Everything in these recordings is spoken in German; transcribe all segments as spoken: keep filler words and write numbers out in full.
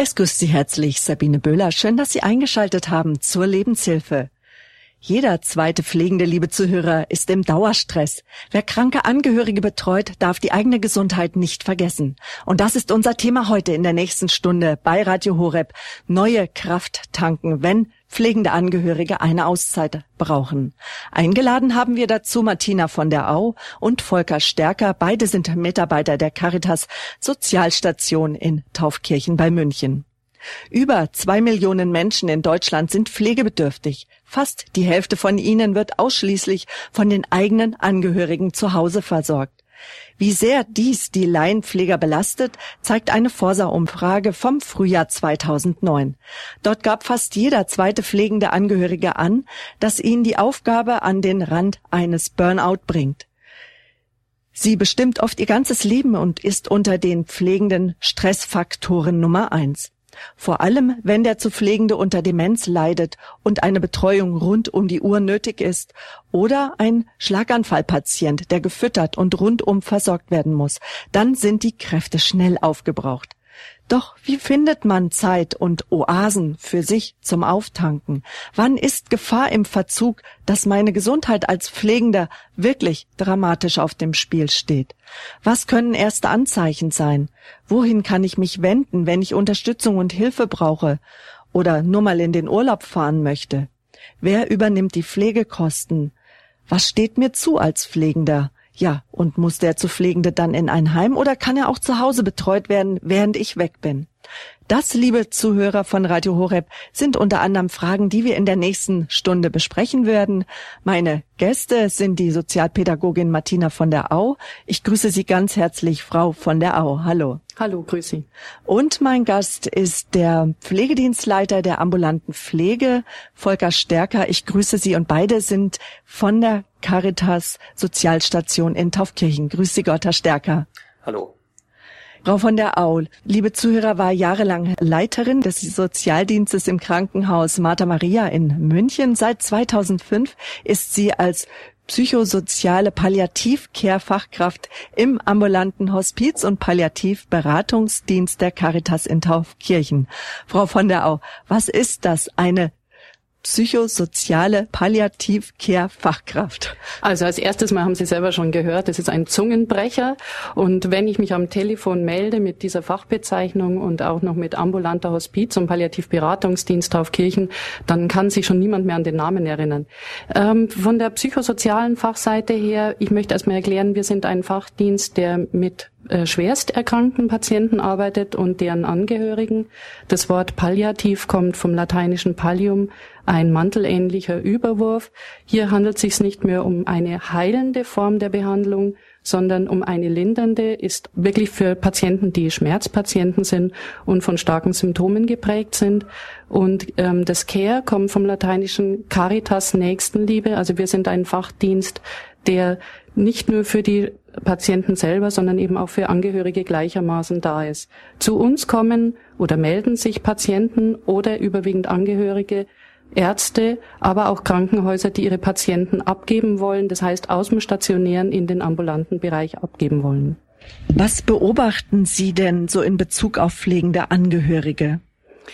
Es grüßt Sie herzlich Sabine Böhler. Schön, dass Sie eingeschaltet haben zur Lebenshilfe. Jeder zweite Pflegende, liebe Zuhörer, ist im Dauerstress. Wer kranke Angehörige betreut, darf die eigene Gesundheit nicht vergessen. Und das ist unser Thema heute in der nächsten Stunde bei Radio Horeb. Neue Kraft tanken, wenn pflegende Angehörige eine Auszeit brauchen. Eingeladen haben wir dazu Martina von der Au und Volker Stärker. Beide sind Mitarbeiter der Caritas Sozialstation in Taufkirchen bei München. Über zwei Millionen Menschen in Deutschland sind pflegebedürftig. Fast die Hälfte von ihnen wird ausschließlich von den eigenen Angehörigen zu Hause versorgt. Wie sehr dies die Laienpfleger belastet, zeigt eine Forsa-Umfrage vom Frühjahr zweitausendneun. Dort gab fast jeder zweite pflegende Angehörige an, dass ihn die Aufgabe an den Rand eines Burnout bringt. Sie bestimmt oft ihr ganzes Leben und ist unter den pflegenden Stressfaktoren Nummer eins. Vor allem, wenn der zu Pflegende unter Demenz leidet und eine Betreuung rund um die Uhr nötig ist oder ein Schlaganfallpatient, der gefüttert und rundum versorgt werden muss, dann sind die Kräfte schnell aufgebraucht. Doch wie findet man Zeit und Oasen für sich zum Auftanken? Wann ist Gefahr im Verzug, dass meine Gesundheit als Pflegender wirklich dramatisch auf dem Spiel steht? Was können erste Anzeichen sein? Wohin kann ich mich wenden, wenn ich Unterstützung und Hilfe brauche oder nur mal in den Urlaub fahren möchte? Wer übernimmt die Pflegekosten? Was steht mir zu als Pflegender? Ja, und muss der zu Pflegende dann in ein Heim oder kann er auch zu Hause betreut werden, während ich weg bin? Das, liebe Zuhörer von Radio Horeb, sind unter anderem Fragen, die wir in der nächsten Stunde besprechen werden. Meine Gäste sind die Sozialpädagogin Martina von der Au. Ich grüße Sie ganz herzlich, Frau von der Au. Hallo. Hallo, grüß Sie. Und mein Gast ist der Pflegedienstleiter der ambulanten Pflege, Volker Stärker. Ich grüße Sie und beide sind von der Caritas Sozialstation in Taufkirchen. Grüß Sie Gott, Herr Stärker. Hallo. Frau von der Au, liebe Zuhörer, war jahrelang Leiterin des Sozialdienstes im Krankenhaus Martha Maria in München. Seit zweitausendfünf ist sie als psychosoziale Palliativ-Care-Fachkraft im ambulanten Hospiz- und Palliativberatungsdienst der Caritas in Taufkirchen. Frau von der Au, was ist das, eine psychosoziale Palliativ-Care-Fachkraft? Also als erstes Mal haben Sie selber schon gehört, das ist ein Zungenbrecher. Und wenn ich mich am Telefon melde mit dieser Fachbezeichnung und auch noch mit ambulanter Hospiz- und Palliativberatungsdienst Taufkirchen, dann kann sich schon niemand mehr an den Namen erinnern. Ähm, von der psychosozialen Fachseite her, ich möchte erstmal erklären, wir sind ein Fachdienst, der mit äh, schwerst erkrankten Patienten arbeitet und deren Angehörigen. Das Wort Palliativ kommt vom lateinischen Pallium, ein mantelähnlicher Überwurf. Hier handelt es sich nicht mehr um eine heilende Form der Behandlung, sondern um eine lindernde, ist wirklich für Patienten, die Schmerzpatienten sind und von starken Symptomen geprägt sind. Und ähm, das Care kommt vom lateinischen Caritas, Nächstenliebe. Also wir sind ein Fachdienst, der nicht nur für die Patienten selber, sondern eben auch für Angehörige gleichermaßen da ist. Zu uns kommen oder melden sich Patienten oder überwiegend Angehörige, Ärzte, aber auch Krankenhäuser, die ihre Patienten abgeben wollen, das heißt aus dem stationären in den ambulanten Bereich abgeben wollen. Was beobachten Sie denn so in Bezug auf pflegende Angehörige?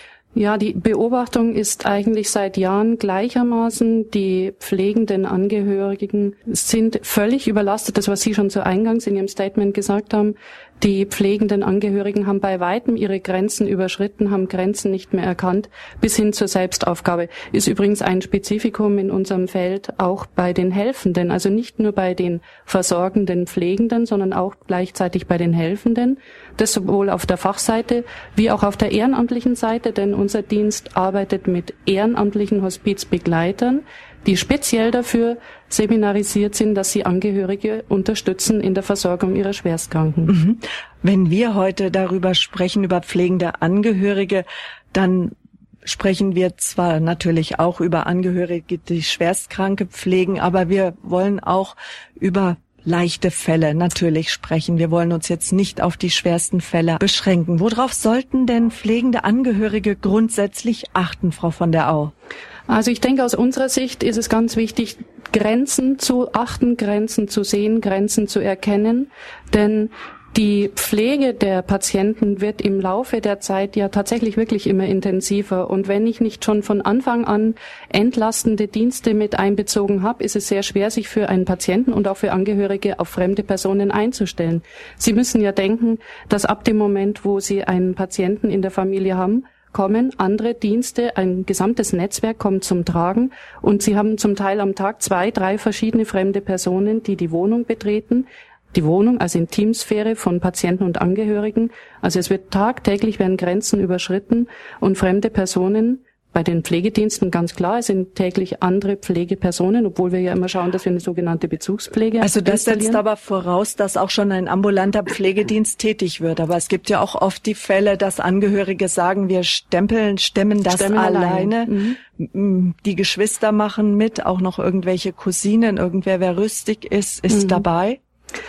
Ja, die Beobachtung ist eigentlich seit Jahren gleichermaßen. Die pflegenden Angehörigen sind völlig überlastet, das was Sie schon zu Eingangs in Ihrem Statement gesagt haben. Die pflegenden Angehörigen haben bei weitem ihre Grenzen überschritten, haben Grenzen nicht mehr erkannt, bis hin zur Selbstaufgabe. Ist übrigens ein Spezifikum in unserem Feld auch bei den Helfenden, also nicht nur bei den versorgenden Pflegenden, sondern auch gleichzeitig bei den Helfenden. Das sowohl auf der Fachseite wie auch auf der ehrenamtlichen Seite, denn unser Dienst arbeitet mit ehrenamtlichen Hospizbegleitern, die speziell dafür seminarisiert sind, dass sie Angehörige unterstützen in der Versorgung ihrer Schwerstkranken. Wenn wir heute darüber sprechen, über pflegende Angehörige, dann sprechen wir zwar natürlich auch über Angehörige, die Schwerstkranke pflegen, aber wir wollen auch über leichte Fälle natürlich sprechen. Wir wollen uns jetzt nicht auf die schwersten Fälle beschränken. Worauf sollten denn pflegende Angehörige grundsätzlich achten, Frau von der Au? Also ich denke, aus unserer Sicht ist es ganz wichtig, Grenzen zu achten, Grenzen zu sehen, Grenzen zu erkennen, denn Die Pflege der Patienten wird im Laufe der Zeit ja tatsächlich wirklich immer intensiver. Und wenn ich nicht schon von Anfang an entlastende Dienste mit einbezogen habe, ist es sehr schwer, sich für einen Patienten und auch für Angehörige auf fremde Personen einzustellen. Sie müssen ja denken, dass ab dem Moment, wo Sie einen Patienten in der Familie haben, kommen andere Dienste, ein gesamtes Netzwerk kommt zum Tragen und Sie haben zum Teil am Tag zwei, drei verschiedene fremde Personen, die die Wohnung betreten, die Wohnung als Intimsphäre von Patienten und Angehörigen. Also es wird tagtäglich werden Grenzen überschritten und fremde Personen, bei den Pflegediensten ganz klar, es sind täglich andere Pflegepersonen, obwohl wir ja immer schauen, dass wir eine sogenannte Bezugspflege Also das setzt aber voraus, dass auch schon ein ambulanter Pflegedienst tätig wird. Aber es gibt ja auch oft die Fälle, dass Angehörige sagen, wir stempeln, stemmen das Stemmen alleine. alleine. Mhm. Die Geschwister machen mit, auch noch irgendwelche Cousinen, irgendwer, wer rüstig ist, ist mhm. dabei.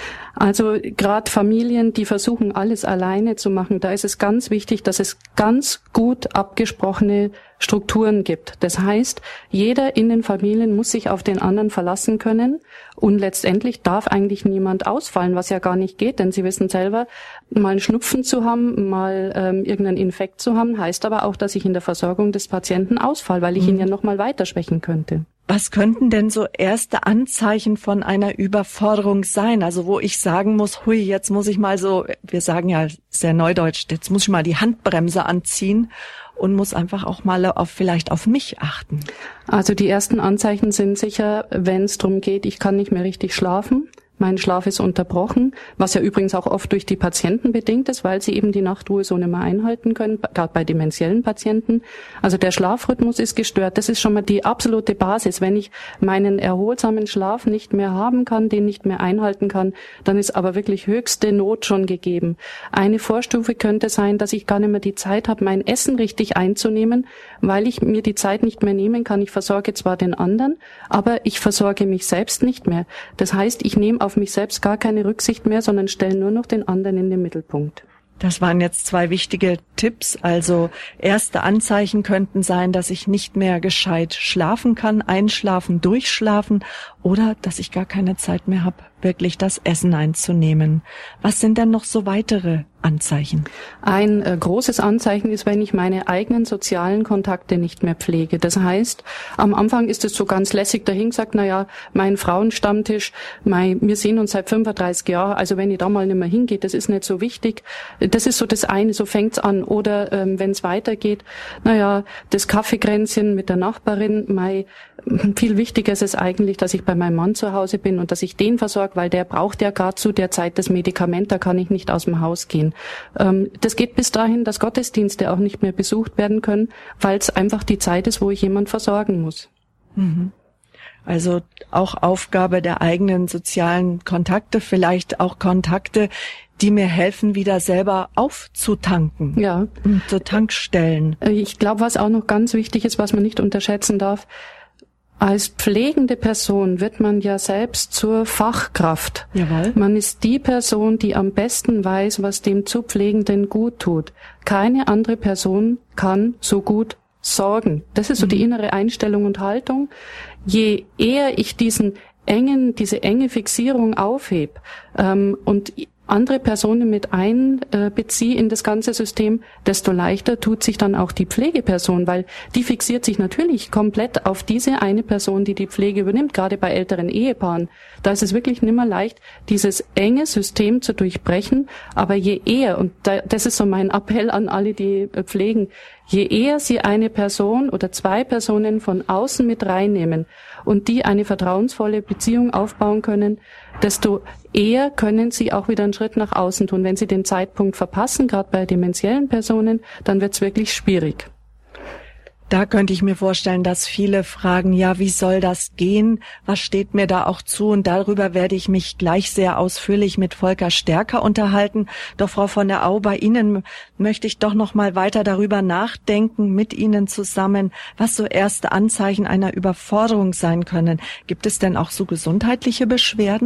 Also gerade Familien, die versuchen, alles alleine zu machen, da ist es ganz wichtig, dass es ganz gut abgesprochene Strukturen gibt. Das heißt, jeder in den Familien muss sich auf den anderen verlassen können und letztendlich darf eigentlich niemand ausfallen, was ja gar nicht geht, denn Sie wissen selber, mal einen Schnupfen zu haben, mal ähm, irgendeinen Infekt zu haben, heißt aber auch, dass ich in der Versorgung des Patienten ausfall, weil ich mhm. ihn ja nochmal weiterschwächen könnte. Was könnten denn so erste Anzeichen von einer Überforderung sein? Also wo ich sagen muss, hui, jetzt muss ich mal so, wir sagen ja sehr neudeutsch, jetzt muss ich mal die Handbremse anziehen und muss einfach auch mal auf vielleicht auf mich achten. Also die ersten Anzeichen sind sicher, wenn es darum geht, ich kann nicht mehr richtig schlafen. Mein Schlaf ist unterbrochen, was ja übrigens auch oft durch die Patienten bedingt ist, weil sie eben die Nachtruhe so nicht mehr einhalten können, gerade bei dementiellen Patienten. Also der Schlafrhythmus ist gestört. Das ist schon mal die absolute Basis. Wenn ich meinen erholsamen Schlaf nicht mehr haben kann, den nicht mehr einhalten kann, dann ist aber wirklich höchste Not schon gegeben. Eine Vorstufe könnte sein, dass ich gar nicht mehr die Zeit habe, mein Essen richtig einzunehmen, weil ich mir die Zeit nicht mehr nehmen kann. Ich versorge zwar den anderen, aber ich versorge mich selbst nicht mehr. Das heißt, ich nehme auf mich selbst gar keine Rücksicht mehr, sondern stelle nur noch den anderen in den Mittelpunkt. Das waren jetzt zwei wichtige Tipps. Also erste Anzeichen könnten sein, dass ich nicht mehr gescheit schlafen kann, einschlafen, durchschlafen oder dass ich gar keine Zeit mehr habe, wirklich das Essen einzunehmen. Was sind denn noch so weitere Anzeichen? Ein äh, großes Anzeichen ist, wenn ich meine eigenen sozialen Kontakte nicht mehr pflege. Das heißt, am Anfang ist es so ganz lässig dahingesagt, na ja, mein Frauenstammtisch, mein, wir sehen uns seit fünfunddreißig Jahren, also wenn ich da mal nicht mehr hingehe, das ist nicht so wichtig. Das ist so das eine, so fängt's an. Oder ähm, wenn es weitergeht, na ja, das Kaffeekränzchen mit der Nachbarin, mei, viel wichtiger ist es eigentlich, dass ich bei meinem Mann zu Hause bin und dass ich den versorge, weil der braucht ja gerade zu der Zeit das Medikament, da kann ich nicht aus dem Haus gehen. Ähm, das geht bis dahin, dass Gottesdienste auch nicht mehr besucht werden können, weil es einfach die Zeit ist, wo ich jemand versorgen muss. Mhm. Also auch Aufgabe der eigenen sozialen Kontakte, vielleicht auch Kontakte, die mir helfen, wieder selber aufzutanken. Ja. Und zu Tankstellen. Ich glaube, was auch noch ganz wichtig ist, was man nicht unterschätzen darf, als pflegende Person wird man ja selbst zur Fachkraft. Jawohl. Man ist die Person, die am besten weiß, was dem zu Pflegenden gut tut. Keine andere Person kann so gut sorgen. Das ist so mhm. die innere Einstellung und Haltung. Je eher ich diesen engen, diese enge Fixierung aufhebe ähm, und andere Personen mit einbeziehe in das ganze System, desto leichter tut sich dann auch die Pflegeperson, weil die fixiert sich natürlich komplett auf diese eine Person, die die Pflege übernimmt, gerade bei älteren Ehepaaren. Da ist es wirklich nimmer leicht, dieses enge System zu durchbrechen, aber je eher, und das ist so mein Appell an alle, die pflegen, je eher sie eine Person oder zwei Personen von außen mit reinnehmen und die eine vertrauensvolle Beziehung aufbauen können, desto eher können sie auch wieder einen Schritt nach außen tun. Wenn sie den Zeitpunkt verpassen, gerade bei dementiellen Personen, dann wird es wirklich schwierig. Da könnte ich mir vorstellen, dass viele fragen, ja, wie soll das gehen? Was steht mir da auch zu? Und darüber werde ich mich gleich sehr ausführlich mit Volker Stärker unterhalten. Doch Frau von der Au, bei Ihnen möchte ich doch noch mal weiter darüber nachdenken, mit Ihnen zusammen, was so erste Anzeichen einer Überforderung sein können. Gibt es denn auch so gesundheitliche Beschwerden?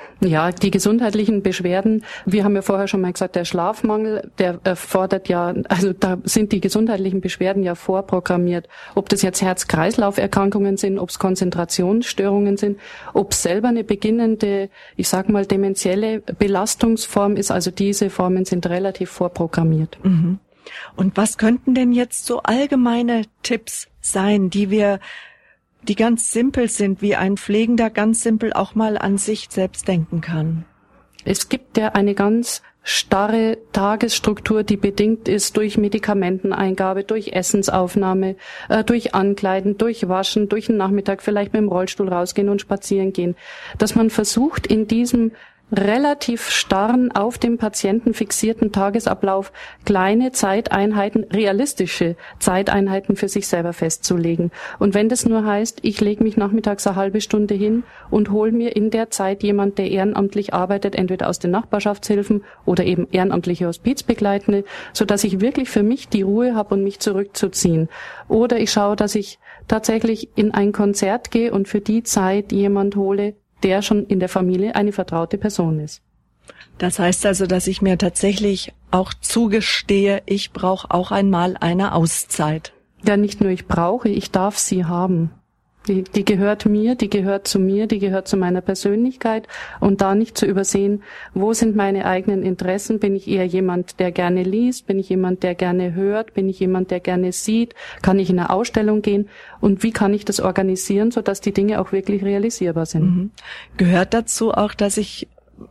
Ja, die gesundheitlichen Beschwerden, wir haben ja vorher schon mal gesagt, der Schlafmangel, der erfordert ja, also da sind die gesundheitlichen Beschwerden ja vorprogrammiert. Ob das jetzt Herz-Kreislauf-Erkrankungen sind, ob es Konzentrationsstörungen sind, ob es selber eine beginnende, ich sag mal, dementielle Belastungsform ist, also diese Formen sind relativ vorprogrammiert. Mhm. Und was könnten denn jetzt so allgemeine Tipps sein, die wir die ganz simpel sind, wie ein Pflegender ganz simpel auch mal an sich selbst denken kann? Es gibt ja eine ganz starre Tagesstruktur, die bedingt ist durch Medikamenteneingabe, durch Essensaufnahme, äh, durch Ankleiden, durch Waschen, durch den Nachmittag vielleicht mit dem Rollstuhl rausgehen und spazieren gehen. Dass man versucht, in diesem relativ starren, auf dem Patienten fixierten Tagesablauf kleine Zeiteinheiten, realistische Zeiteinheiten für sich selber festzulegen. Und wenn das nur heißt, ich lege mich nachmittags eine halbe Stunde hin und hole mir in der Zeit jemand, der ehrenamtlich arbeitet, entweder aus den Nachbarschaftshilfen oder eben ehrenamtliche Hospizbegleitende, sodass ich wirklich für mich die Ruhe habe und mich zurückzuziehen. Oder ich schaue, dass ich tatsächlich in ein Konzert gehe und für die Zeit jemand hole, der schon in der Familie eine vertraute Person ist. Das heißt also, dass ich mir tatsächlich auch zugestehe, ich brauche auch einmal eine Auszeit. Ja, nicht nur ich brauche, ich darf sie haben. Die, die gehört mir, die gehört zu mir, die gehört zu meiner Persönlichkeit und da nicht zu übersehen, wo sind meine eigenen Interessen? Bin ich eher jemand, der gerne liest? Bin ich jemand, der gerne hört? Bin ich jemand, der gerne sieht? Kann ich in eine Ausstellung gehen? Und wie kann ich das organisieren, sodass die Dinge auch wirklich realisierbar sind? Mhm. Gehört dazu auch, dass ich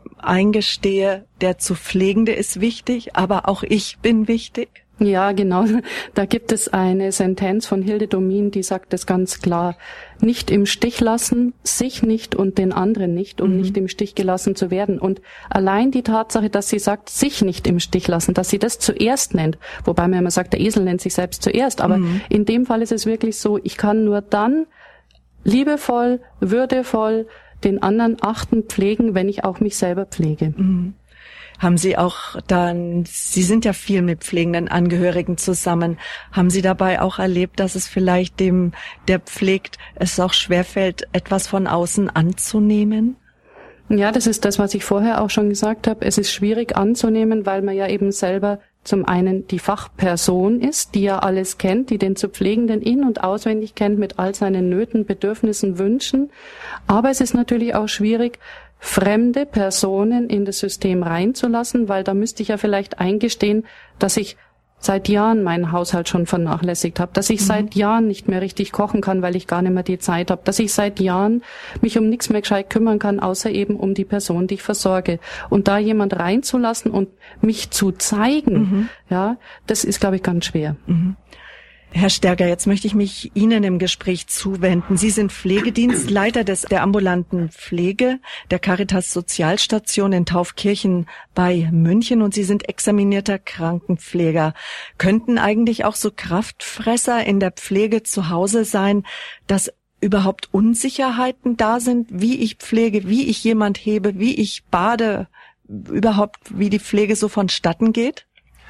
eingestehe, der zu Pflegende ist wichtig, aber auch ich bin wichtig? Ja, genau. Da gibt es eine Sentenz von Hilde Domin, die sagt das ganz klar. Nicht im Stich lassen, sich nicht und den anderen nicht, um mhm. nicht im Stich gelassen zu werden. Und allein die Tatsache, dass sie sagt, sich nicht im Stich lassen, dass sie das zuerst nennt, wobei man immer sagt, der Esel nennt sich selbst zuerst, aber mhm. in dem Fall ist es wirklich so, ich kann nur dann liebevoll, würdevoll den anderen achten, pflegen, wenn ich auch mich selber pflege. Mhm. Haben Sie auch dann, Sie sind ja viel mit pflegenden Angehörigen zusammen, haben Sie dabei auch erlebt, dass es vielleicht dem, der pflegt, es auch schwerfällt, etwas von außen anzunehmen? Ja, das ist das, was ich vorher auch schon gesagt habe. Es ist schwierig anzunehmen, weil man ja eben selber zum einen die Fachperson ist, die ja alles kennt, die den zu Pflegenden in- und auswendig kennt mit all seinen Nöten, Bedürfnissen, Wünschen. Aber es ist natürlich auch schwierig, fremde Personen in das System reinzulassen, weil da müsste ich ja vielleicht eingestehen, dass ich seit Jahren meinen Haushalt schon vernachlässigt habe, dass ich mhm. seit Jahren nicht mehr richtig kochen kann, weil ich gar nicht mehr die Zeit habe, dass ich seit Jahren mich um nichts mehr gescheit kümmern kann, außer eben um die Person, die ich versorge. Und da jemand reinzulassen und mich zu zeigen, mhm. ja, das ist, glaube ich, ganz schwer. Mhm. Herr Stärker, jetzt möchte ich mich Ihnen im Gespräch zuwenden. Sie sind Pflegedienstleiter des, der ambulanten Pflege der Caritas Sozialstation in Taufkirchen bei München und Sie sind examinierter Krankenpfleger. Könnten eigentlich auch so Kraftfresser in der Pflege zu Hause sein, dass überhaupt Unsicherheiten da sind, wie ich pflege, wie ich jemand hebe, wie ich bade, überhaupt wie die Pflege so vonstatten geht?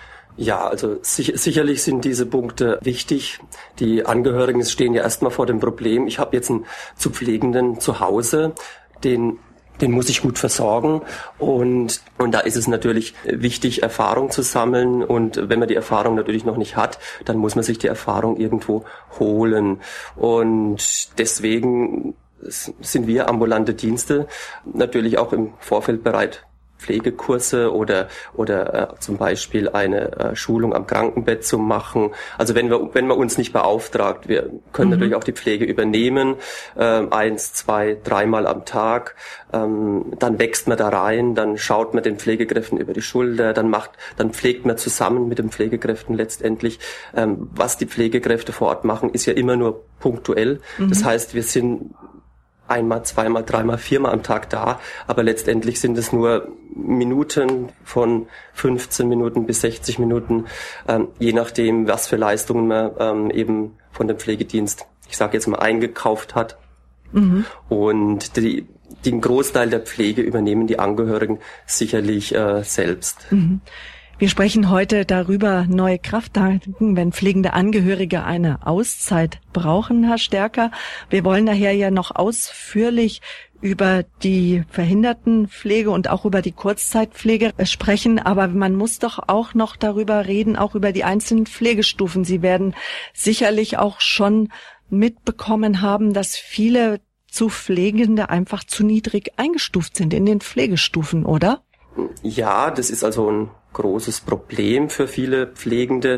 Ja, also sich, sicherlich sind diese Punkte wichtig. Die Angehörigen stehen ja erstmal vor dem Problem, ich habe jetzt einen zu Pflegenden zu Hause, den den muss ich gut versorgen und und da ist es natürlich wichtig, Erfahrung zu sammeln und wenn man die Erfahrung natürlich noch nicht hat, dann muss man sich die Erfahrung irgendwo holen und deswegen sind wir ambulante Dienste natürlich auch im Vorfeld bereit, Pflegekurse oder oder äh, zum Beispiel eine äh, Schulung am Krankenbett zu machen. Also wenn wir wenn man uns nicht beauftragt, wir können mhm. natürlich auch die Pflege übernehmen, äh, eins, zwei, dreimal am Tag. Ähm, dann wächst man da rein, dann schaut man den Pflegekräften über die Schulter, dann macht, dann pflegt man zusammen mit den Pflegekräften letztendlich. Ähm, was die Pflegekräfte vor Ort machen, ist ja immer nur punktuell. Mhm. Das heißt, wir sind einmal, zweimal, dreimal, viermal am Tag da, aber letztendlich sind es nur Minuten von fünfzehn Minuten bis sechzig Minuten, ähm, je nachdem, was für Leistungen man ähm, eben von dem Pflegedienst, ich sage jetzt mal, eingekauft hat. Mhm. Und die, den Großteil der Pflege übernehmen die Angehörigen sicherlich äh, selbst. Mhm. Wir sprechen heute darüber, neue Kraft tanken, wenn pflegende Angehörige eine Auszeit brauchen, Herr Stärker. Wir wollen daher ja noch ausführlich über die Verhindertenpflege und auch über die Kurzzeitpflege sprechen, aber man muss doch auch noch darüber reden, auch über die einzelnen Pflegestufen. Sie werden sicherlich auch schon mitbekommen haben, dass viele zu Pflegende einfach zu niedrig eingestuft sind in den Pflegestufen, oder? Ja, das ist also ein großes Problem für viele Pflegende.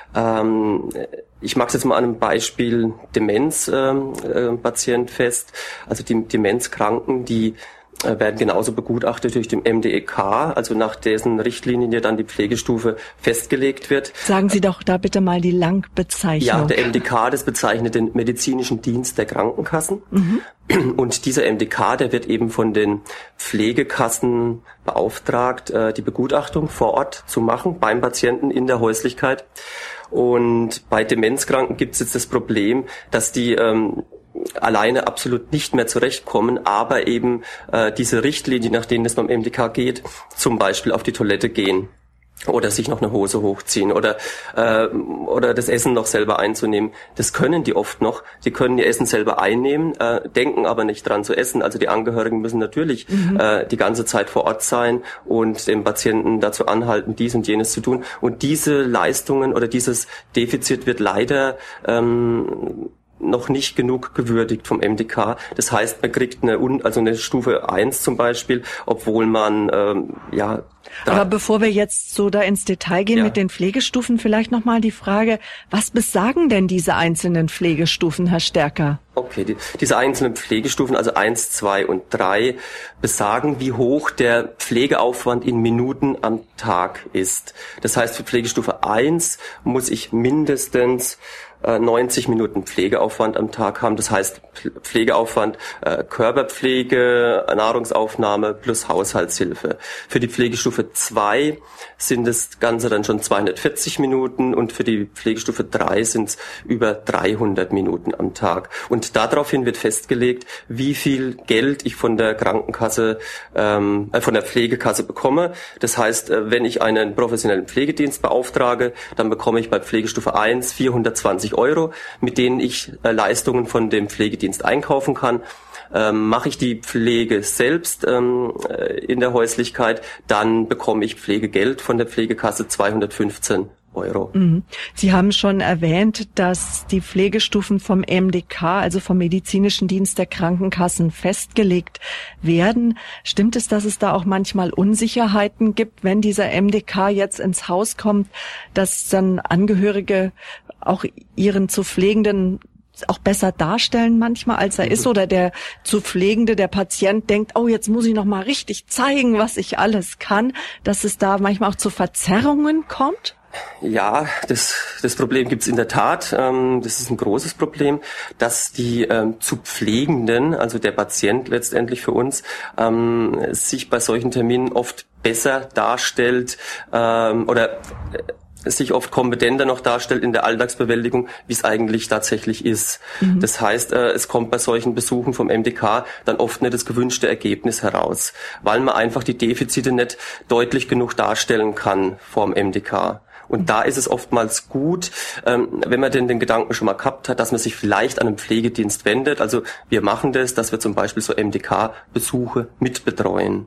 Ähm, ich mache es jetzt mal an einem Beispiel Demenzpatient ähm, äh, fest. Also die Demenzkranken, die äh, werden genauso begutachtet durch den M D E K, also nach dessen Richtlinien ja dann die Pflegestufe festgelegt wird. Sagen Sie doch da bitte mal die Langbezeichnung. Ja, der M D K, das bezeichnet den medizinischen Dienst der Krankenkassen. Mhm. Und dieser M D K, der wird eben von den Pflegekassen beauftragt, die Begutachtung vor Ort zu machen beim Patienten in der Häuslichkeit. Und bei Demenzkranken gibt es jetzt das Problem, dass die ähm, alleine absolut nicht mehr zurechtkommen, aber eben äh, diese Richtlinien, nach denen es beim M D K geht, zum Beispiel auf die Toilette gehen oder sich noch eine Hose hochziehen oder äh, oder das Essen noch selber einzunehmen. Das können die oft noch. Die können ihr Essen selber einnehmen, äh, denken aber nicht dran zu essen. Also die Angehörigen müssen natürlich mhm. äh, die ganze Zeit vor Ort sein und den Patienten dazu anhalten, dies und jenes zu tun. Und diese Leistungen oder dieses Defizit wird leider ähm, noch nicht genug gewürdigt vom M D K. Das heißt, man kriegt eine, also eine Stufe eins zum Beispiel, obwohl man, ähm, ja... Aber bevor wir jetzt so da ins Detail gehen ja. mit den Pflegestufen, vielleicht nochmal die Frage, was besagen denn diese einzelnen Pflegestufen, Herr Stärker? Okay, die, diese einzelnen Pflegestufen, also eins, zwei und drei, besagen, wie hoch der Pflegeaufwand in Minuten am Tag ist. Das heißt, für Pflegestufe eins muss ich mindestens neunzig Minuten Pflegeaufwand am Tag haben. Das heißt Pflegeaufwand, äh, Körperpflege, Nahrungsaufnahme plus Haushaltshilfe. Für die Pflegestufe zwei sind das Ganze dann schon zweihundertvierzig Minuten und für die Pflegestufe drei sind es über dreihundert Minuten am Tag. Und daraufhin wird festgelegt, wie viel Geld ich von der Krankenkasse, ähm, äh, von der Pflegekasse bekomme. Das heißt, äh, wenn ich einen professionellen Pflegedienst beauftrage, dann bekomme ich bei Pflegestufe eins vierhundertzwanzig Euro, mit denen ich äh, Leistungen von dem Pflegedienst einkaufen kann. Ähm, mache ich die Pflege selbst ähm, in der Häuslichkeit, dann bekomme ich Pflegegeld von der Pflegekasse zweihundertfünfzehn Euro. Sie haben schon erwähnt, dass die Pflegestufen vom M D K, also vom Medizinischen Dienst der Krankenkassen, festgelegt werden. Stimmt es, dass es da auch manchmal Unsicherheiten gibt, wenn dieser M D K jetzt ins Haus kommt, dass dann Angehörige auch ihren zu Pflegenden auch besser darstellen manchmal, als er mhm. ist, oder der zu Pflegende, der Patient denkt, oh, jetzt muss ich noch mal richtig zeigen, was ich alles kann, dass es da manchmal auch zu Verzerrungen kommt? Ja, das, das Problem gibt's in der Tat. Ähm, das ist ein großes Problem, dass die ähm, zu Pflegenden, also der Patient letztendlich für uns, ähm, sich bei solchen Terminen oft besser darstellt ähm, oder äh, sich oft kompetenter noch darstellt in der Alltagsbewältigung, wie es eigentlich tatsächlich ist. Mhm. Das heißt, es kommt bei solchen Besuchen vom M D K dann oft nicht das gewünschte Ergebnis heraus, weil man einfach die Defizite nicht deutlich genug darstellen kann vorm M D K. Und da ist es oftmals gut, wenn man denn den Gedanken schon mal gehabt hat, dass man sich vielleicht an einen Pflegedienst wendet. Also wir machen das, dass wir zum Beispiel so M D K-Besuche mitbetreuen.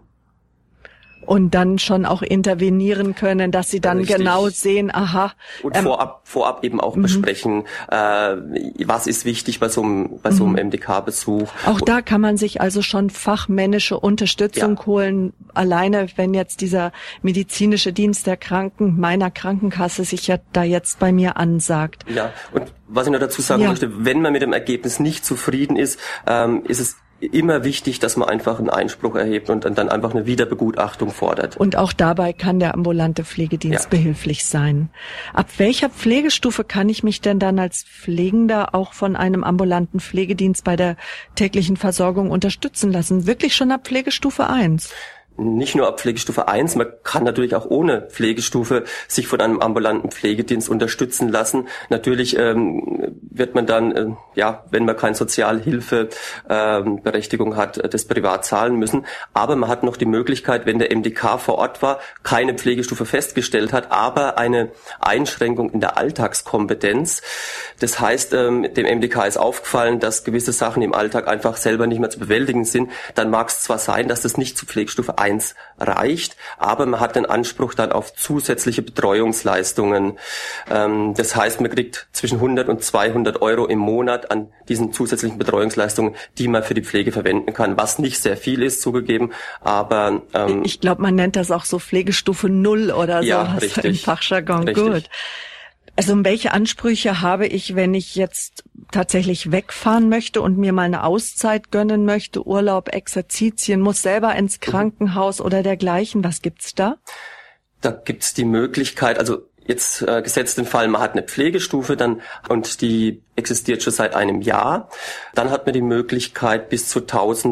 Und dann schon auch intervenieren können, dass sie dann Richtig. Genau sehen, aha. Und ähm, vorab, vorab eben auch m- besprechen, äh, was ist wichtig bei so einem, bei so einem M D K-Besuch. Auch Und, da kann man sich also schon fachmännische Unterstützung ja. holen, alleine wenn jetzt dieser medizinische Dienst der Kranken, meiner Krankenkasse sich ja da jetzt bei mir ansagt. Ja, und was ich noch dazu sagen ja. möchte, wenn man mit dem Ergebnis nicht zufrieden ist, ähm, ist es immer wichtig, dass man einfach einen Einspruch erhebt und dann einfach eine Wiederbegutachtung fordert. Und auch dabei kann der ambulante Pflegedienst ja. behilflich sein. Ab welcher Pflegestufe kann ich mich denn dann als Pflegender auch von einem ambulanten Pflegedienst bei der täglichen Versorgung unterstützen lassen? Wirklich schon ab Pflegestufe eins? Nicht nur ab Pflegestufe eins, man kann natürlich auch ohne Pflegestufe sich von einem ambulanten Pflegedienst unterstützen lassen. Natürlich ähm, wird man dann, äh, ja, wenn man keine Sozialhilfeberechtigung äh, hat, das privat zahlen müssen. Aber man hat noch die Möglichkeit, wenn der M D K vor Ort war, keine Pflegestufe festgestellt hat, aber eine Einschränkung in der Alltagskompetenz. Das heißt, ähm, dem M D K ist aufgefallen, dass gewisse Sachen im Alltag einfach selber nicht mehr zu bewältigen sind. Dann mag es zwar sein, dass das nicht zu Pflegestufe eins reicht, aber man hat den Anspruch dann auf zusätzliche Betreuungsleistungen. Ähm, das heißt, man kriegt zwischen hundert und zweihundert Euro im Monat an diesen zusätzlichen Betreuungsleistungen, die man für die Pflege verwenden kann, was nicht sehr viel ist, zugegeben, aber... Ähm, ich glaube, man nennt das auch so Pflegestufe Null oder so, ja, was im Fachjargon. Richtig. Gut. Also welche Ansprüche habe ich, wenn ich jetzt tatsächlich wegfahren möchte und mir mal eine Auszeit gönnen möchte, Urlaub, Exerzitien, muss selber ins Krankenhaus oder dergleichen? Was gibt's da? Da gibt's die Möglichkeit, also jetzt äh, gesetzt den Fall, man hat eine Pflegestufe dann und die existiert schon seit einem Jahr. Dann hat man die Möglichkeit, bis zu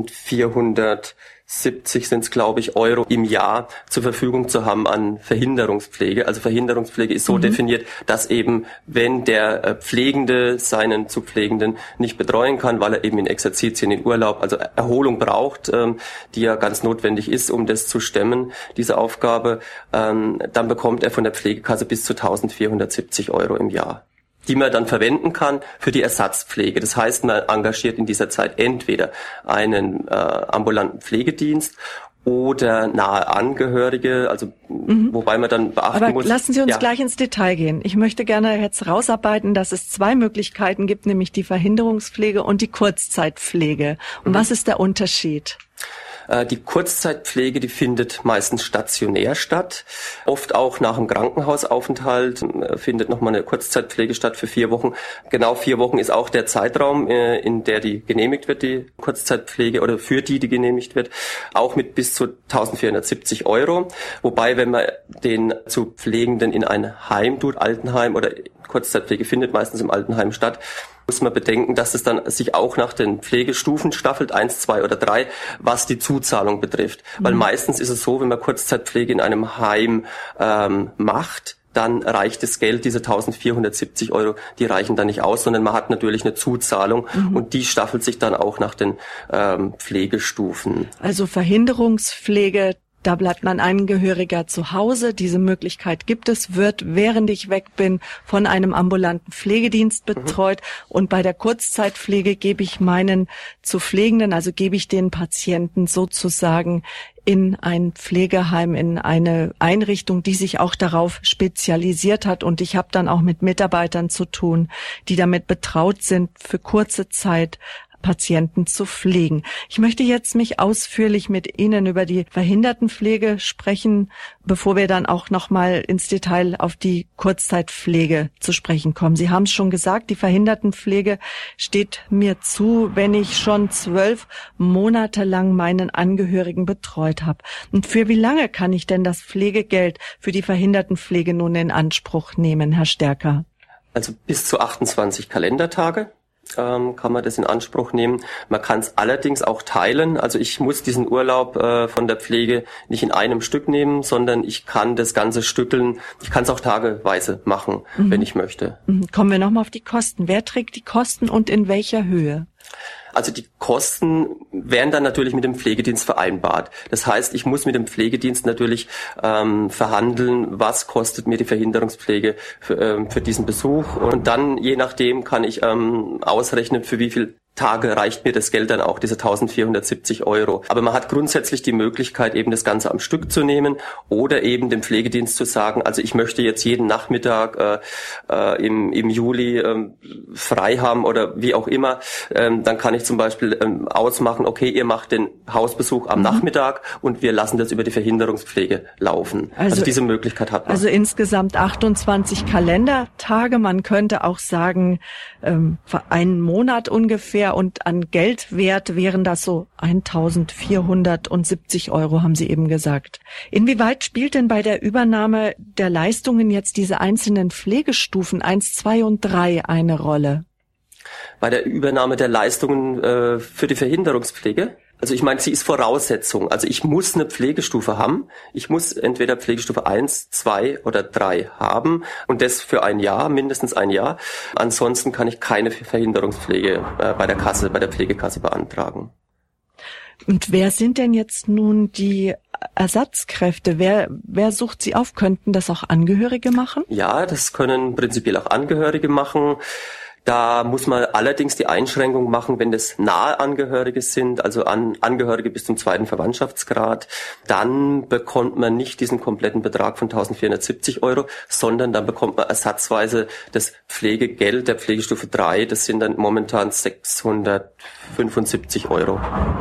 eintausendvierhundertsiebzig sind es, glaube ich, Euro im Jahr zur Verfügung zu haben an Verhinderungspflege. Also Verhinderungspflege ist so mhm. definiert, dass eben, wenn der äh, Pflegende seinen zu Pflegenden nicht betreuen kann, weil er eben in Exerzitien, in Urlaub, also Erholung braucht, ähm, die ja ganz notwendig ist, um das zu stemmen, diese Aufgabe, ähm, dann bekommt er von der Pflegekasse bis zu eintausendvierhundertsiebzig Euro im Jahr, die man dann verwenden kann für die Ersatzpflege. Das heißt, man engagiert in dieser Zeit entweder einen äh, ambulanten Pflegedienst oder nahe Angehörige, also mhm. wobei man dann beachten Aber muss... lassen Sie uns ja. gleich ins Detail gehen. Ich möchte gerne jetzt rausarbeiten, dass es zwei Möglichkeiten gibt, nämlich die Verhinderungspflege und die Kurzzeitpflege. Und mhm. was ist der Unterschied? Die Kurzzeitpflege, die findet meistens stationär statt. Oft auch nach einem Krankenhausaufenthalt findet nochmal eine Kurzzeitpflege statt für vier Wochen. Genau vier Wochen ist auch der Zeitraum, in der die genehmigt wird, die Kurzzeitpflege, oder für die, die genehmigt wird. Auch mit bis zu eintausendvierhundertsiebzig Euro. Wobei, wenn man den zu Pflegenden in ein Heim tut, Altenheim, oder Kurzzeitpflege findet meistens im Altenheim statt, muss man bedenken, dass es dann sich auch nach den Pflegestufen staffelt, eins, zwei oder drei, was die Zuzahlung betrifft. Mhm. Weil meistens ist es so, wenn man Kurzzeitpflege in einem Heim ähm, macht, dann reicht das Geld, diese eintausendvierhundertsiebzig Euro, die reichen dann nicht aus, sondern man hat natürlich eine Zuzahlung mhm. und die staffelt sich dann auch nach den ähm, Pflegestufen. Also Verhinderungspflege, da bleibt mein Angehöriger zu Hause. Diese Möglichkeit gibt es, wird, während ich weg bin, von einem ambulanten Pflegedienst betreut. Mhm. Und bei der Kurzzeitpflege gebe ich meinen zu Pflegenden, also gebe ich den Patienten sozusagen in ein Pflegeheim, in eine Einrichtung, die sich auch darauf spezialisiert hat. Und ich habe dann auch mit Mitarbeitern zu tun, die damit betraut sind, für kurze Zeit Patienten zu pflegen. Ich möchte jetzt mich ausführlich mit Ihnen über die Verhindertenpflege sprechen, bevor wir dann auch nochmal ins Detail auf die Kurzzeitpflege zu sprechen kommen. Sie haben es schon gesagt, die Verhindertenpflege steht mir zu, wenn ich schon zwölf Monate lang meinen Angehörigen betreut habe. Und für wie lange kann ich denn das Pflegegeld für die Verhindertenpflege nun in Anspruch nehmen, Herr Stärker? Also bis zu achtundzwanzig Kalendertage ähm, kann man das in Anspruch nehmen. Man kann es allerdings auch teilen. Also ich muss diesen Urlaub äh, von der Pflege nicht in einem Stück nehmen, sondern ich kann das Ganze stückeln. Ich kann es auch tageweise machen, mhm. wenn ich möchte. Kommen wir nochmal auf die Kosten. Wer trägt die Kosten und in welcher Höhe? Also die Kosten werden dann natürlich mit dem Pflegedienst vereinbart. Das heißt, ich muss mit dem Pflegedienst natürlich ähm, verhandeln, was kostet mir die Verhinderungspflege für, ähm, für diesen Besuch. Und dann, je nachdem, kann ich ähm, ausrechnen, für wie viel Tage reicht mir das Geld dann auch, diese eintausendvierhundertsiebzig Euro. Aber man hat grundsätzlich die Möglichkeit, eben das Ganze am Stück zu nehmen oder eben dem Pflegedienst zu sagen, also ich möchte jetzt jeden Nachmittag äh, äh, im, im Juli äh, frei haben oder wie auch immer. Ähm, dann kann ich zum Beispiel ähm, ausmachen, okay, ihr macht den Hausbesuch am mhm. Nachmittag und wir lassen das über die Verhinderungspflege laufen. Also, also diese Möglichkeit hat man. Also insgesamt achtundzwanzig Kalendertage. Man könnte auch sagen, ähm, für einen Monat ungefähr. Und an Geldwert wären das so eintausendvierhundertsiebzig Euro, haben Sie eben gesagt. Inwieweit spielt denn bei der Übernahme der Leistungen jetzt diese einzelnen Pflegestufen eins, zwei und drei eine Rolle? Bei der Übernahme der Leistungen äh, für die Verhinderungspflege? Also ich meine, sie ist Voraussetzung. Also ich muss eine Pflegestufe haben. Ich muss entweder Pflegestufe eins, zwei oder drei haben und das für ein Jahr, mindestens ein Jahr. Ansonsten kann ich keine Verhinderungspflege äh, bei der Kasse, bei der Pflegekasse beantragen. Und wer sind denn jetzt nun die Ersatzkräfte? Wer, wer sucht sie auf? Könnten das auch Angehörige machen? Ja, das können prinzipiell auch Angehörige machen. Da muss man allerdings die Einschränkung machen, wenn das nahe Angehörige sind, also an Angehörige bis zum zweiten Verwandtschaftsgrad, dann bekommt man nicht diesen kompletten Betrag von eintausendvierhundertsiebzig Euro, sondern dann bekommt man ersatzweise das Pflegegeld der Pflegestufe drei, das sind dann momentan sechshundertfünfundsiebzig Euro.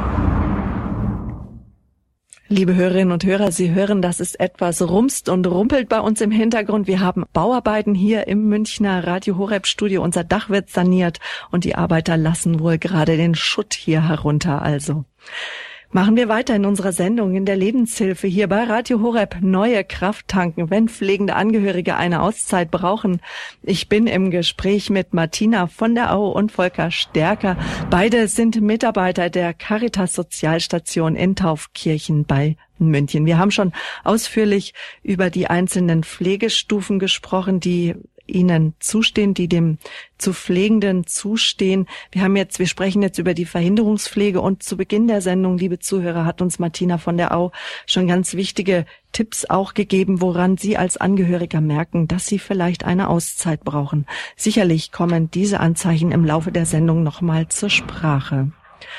Liebe Hörerinnen und Hörer, Sie hören, dass es etwas rumst und rumpelt bei uns im Hintergrund. Wir haben Bauarbeiten hier im Münchner Radio Horeb Studio. Unser Dach wird saniert und die Arbeiter lassen wohl gerade den Schutt hier herunter. Also machen wir weiter in unserer Sendung in der Lebenshilfe hier bei Radio Horeb. Neue Kraft tanken, wenn pflegende Angehörige eine Auszeit brauchen. Ich bin im Gespräch mit Martina von der Au und Volker Stärker. Beide sind Mitarbeiter der Caritas Sozialstation in Taufkirchen bei München. Wir haben schon ausführlich über die einzelnen Pflegestufen gesprochen, die Ihnen zustehen, die dem zu Pflegenden zustehen. Wir haben jetzt, wir sprechen jetzt über die Verhinderungspflege und zu Beginn der Sendung, liebe Zuhörer, hat uns Martina von der Au schon ganz wichtige Tipps auch gegeben, woran Sie als Angehöriger merken, dass Sie vielleicht eine Auszeit brauchen. Sicherlich kommen diese Anzeichen im Laufe der Sendung nochmal zur Sprache.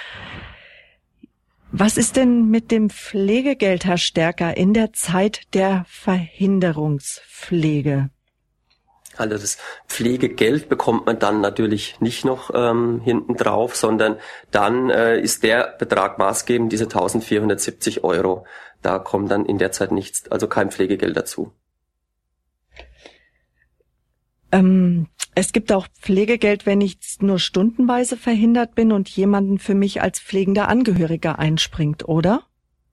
Was ist denn mit dem Pflegegeld, Herr Stärker, in der Zeit der Verhinderungspflege? Also das Pflegegeld bekommt man dann natürlich nicht noch ähm, hinten drauf, sondern dann äh, ist der Betrag maßgebend, diese eintausendvierhundertsiebzig Euro. Da kommt dann in der Zeit nichts, also kein Pflegegeld dazu. Ähm, es gibt auch Pflegegeld, wenn ich nur stundenweise verhindert bin und jemanden für mich als pflegender Angehöriger einspringt, oder?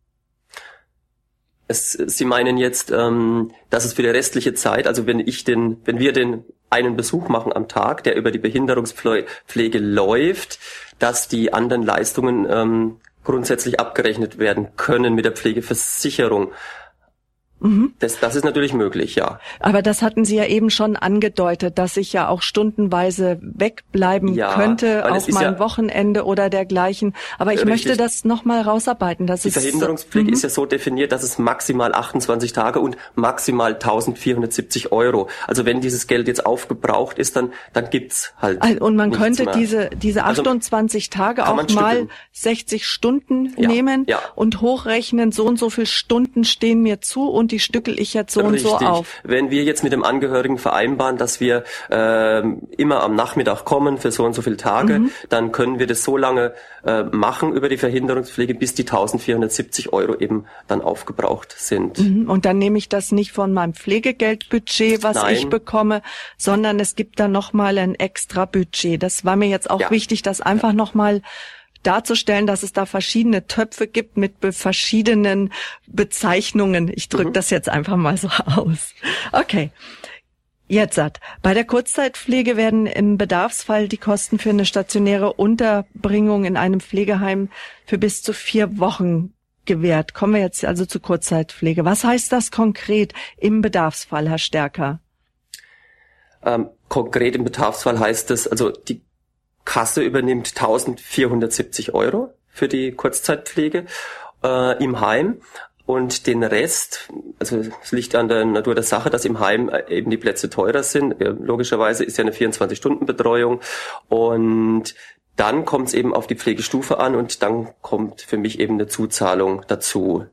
Es, Sie meinen jetzt, ähm, dass es für die restliche Zeit, also wenn ich den, wenn wir den einen Besuch machen am Tag, der über die Behinderungspflege läuft, dass die anderen Leistungen ähm, grundsätzlich abgerechnet werden können mit der Pflegeversicherung. Mhm. Das, das ist natürlich möglich, ja. Aber das hatten Sie ja eben schon angedeutet, dass ich ja auch stundenweise wegbleiben ja, könnte, auch mal ein ja Wochenende oder dergleichen. Aber ich richtig. möchte das nochmal rausarbeiten. Dass Die es Verhinderungspflege so, ist ja so definiert, dass es maximal achtundzwanzig Tage und maximal eintausendvierhundertsiebzig Euro. Also wenn dieses Geld jetzt aufgebraucht ist, dann dann gibt's halt Und man könnte mehr. diese diese achtundzwanzig also Tage auch mal stückeln. sechzig Stunden ja, nehmen ja. und hochrechnen, so und so viele Stunden stehen mir zu und die stückel ich jetzt so Richtig. und so auf. Wenn wir jetzt mit dem Angehörigen vereinbaren, dass wir äh, immer am Nachmittag kommen für so und so viele Tage, mhm. dann können wir das so lange äh, machen über die Verhinderungspflege, bis die eintausendvierhundertsiebzig Euro eben dann aufgebraucht sind. Mhm. Und dann nehme ich das nicht von meinem Pflegegeldbudget, was Nein. ich bekomme, sondern es gibt dann nochmal ein extra Budget. Das war mir jetzt auch ja. wichtig, das einfach ja. nochmal darzustellen, dass es da verschiedene Töpfe gibt mit be- verschiedenen Bezeichnungen. Ich drücke mhm. das jetzt einfach mal so aus. Okay. Jetzt hat. Bei der Kurzzeitpflege werden im Bedarfsfall die Kosten für eine stationäre Unterbringung in einem Pflegeheim für bis zu vier Wochen gewährt. Kommen wir jetzt also zur Kurzzeitpflege. Was heißt das konkret im Bedarfsfall, Herr Stärker? Ähm, konkret im Bedarfsfall heißt es, also die Kasse übernimmt eintausendvierhundertsiebzig Euro für die Kurzzeitpflege äh, im Heim und den Rest, also es liegt an der Natur der Sache, dass im Heim eben die Plätze teurer sind. Ja, logischerweise ist ja eine vierundzwanzig-Stunden-Betreuung und dann kommt es eben auf die Pflegestufe an und dann kommt für mich eben eine Zuzahlung dazu.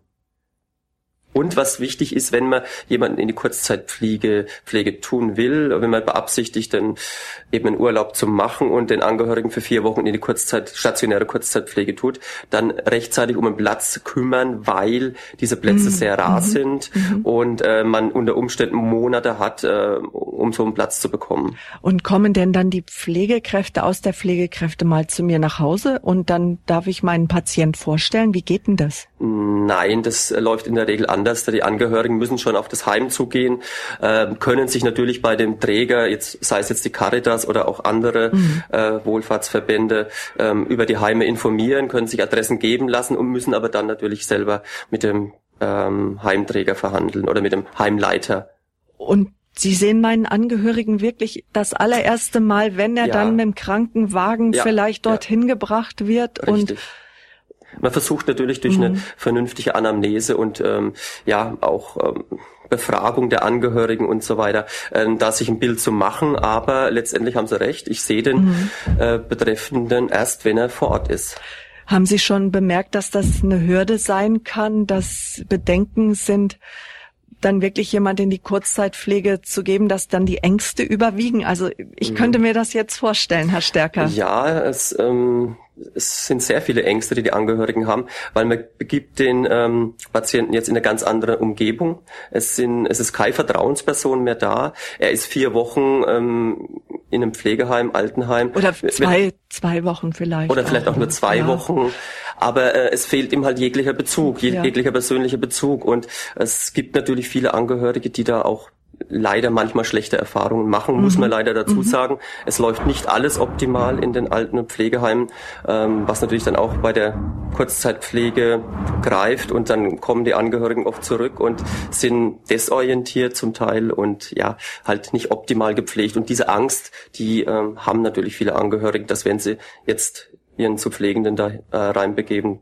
Und was wichtig ist, wenn man jemanden in die Kurzzeitpflege Pflege tun will, wenn man beabsichtigt, dann eben einen Urlaub zu machen und den Angehörigen für vier Wochen in die Kurzzeit, stationäre Kurzzeitpflege tut, dann rechtzeitig um einen Platz kümmern, weil diese Plätze mhm. sehr rar mhm. sind mhm. und äh, man unter Umständen Monate hat, äh, um so einen Platz zu bekommen. Und kommen denn dann die Pflegekräfte aus der Pflegekräfte mal zu mir nach Hause und dann darf ich meinen Patient vorstellen? Wie geht denn das? Nein, das läuft in der Regel anders. anders. Die Angehörigen müssen schon auf das Heim zugehen, äh, können sich natürlich bei dem Träger, jetzt sei es jetzt die Caritas oder auch andere mhm. äh, Wohlfahrtsverbände, äh, über die Heime informieren, können sich Adressen geben lassen und müssen aber dann natürlich selber mit dem ähm, Heimträger verhandeln oder mit dem Heimleiter. Und Sie sehen meinen Angehörigen wirklich das allererste Mal, wenn er ja. dann mit dem Krankenwagen ja. vielleicht dorthin ja. gebracht wird. Richtig. Und man versucht natürlich durch mhm. eine vernünftige Anamnese und ähm, ja auch ähm, Befragung der Angehörigen und so weiter, äh, da sich ein Bild zu machen. Aber letztendlich haben Sie recht, ich sehe den mhm. äh, Betreffenden erst, wenn er vor Ort ist. Haben Sie schon bemerkt, dass das eine Hürde sein kann, dass Bedenken sind, dann wirklich jemand in die Kurzzeitpflege zu geben, dass dann die Ängste überwiegen? Also ich mhm. könnte mir das jetzt vorstellen, Herr Stärker. Ja, es, ähm, es sind sehr viele Ängste, die die Angehörigen haben, weil man begibt den ähm, Patienten jetzt in eine ganz andere Umgebung. Es sind, es ist keine Vertrauensperson mehr da. Er ist vier Wochen ähm, in einem Pflegeheim, Altenheim. Oder zwei, zwei Wochen vielleicht. Oder vielleicht auch, auch nur zwei ja. Wochen. Aber äh, es fehlt ihm halt jeglicher Bezug, jeg- ja. jeglicher persönlicher Bezug. Und es gibt natürlich viele Angehörige, die da auch leider manchmal schlechte Erfahrungen machen, mhm. muss man leider dazu mhm. sagen. Es läuft nicht alles optimal in den Alten- und Pflegeheimen, ähm, was natürlich dann auch bei der Kurzzeitpflege greift. Und dann kommen die Angehörigen oft zurück und sind desorientiert zum Teil und ja, halt nicht optimal gepflegt. Und diese Angst, die ähm, haben natürlich viele Angehörige, dass wenn sie jetzt ihren zu Pflegenden da äh, reinbegeben.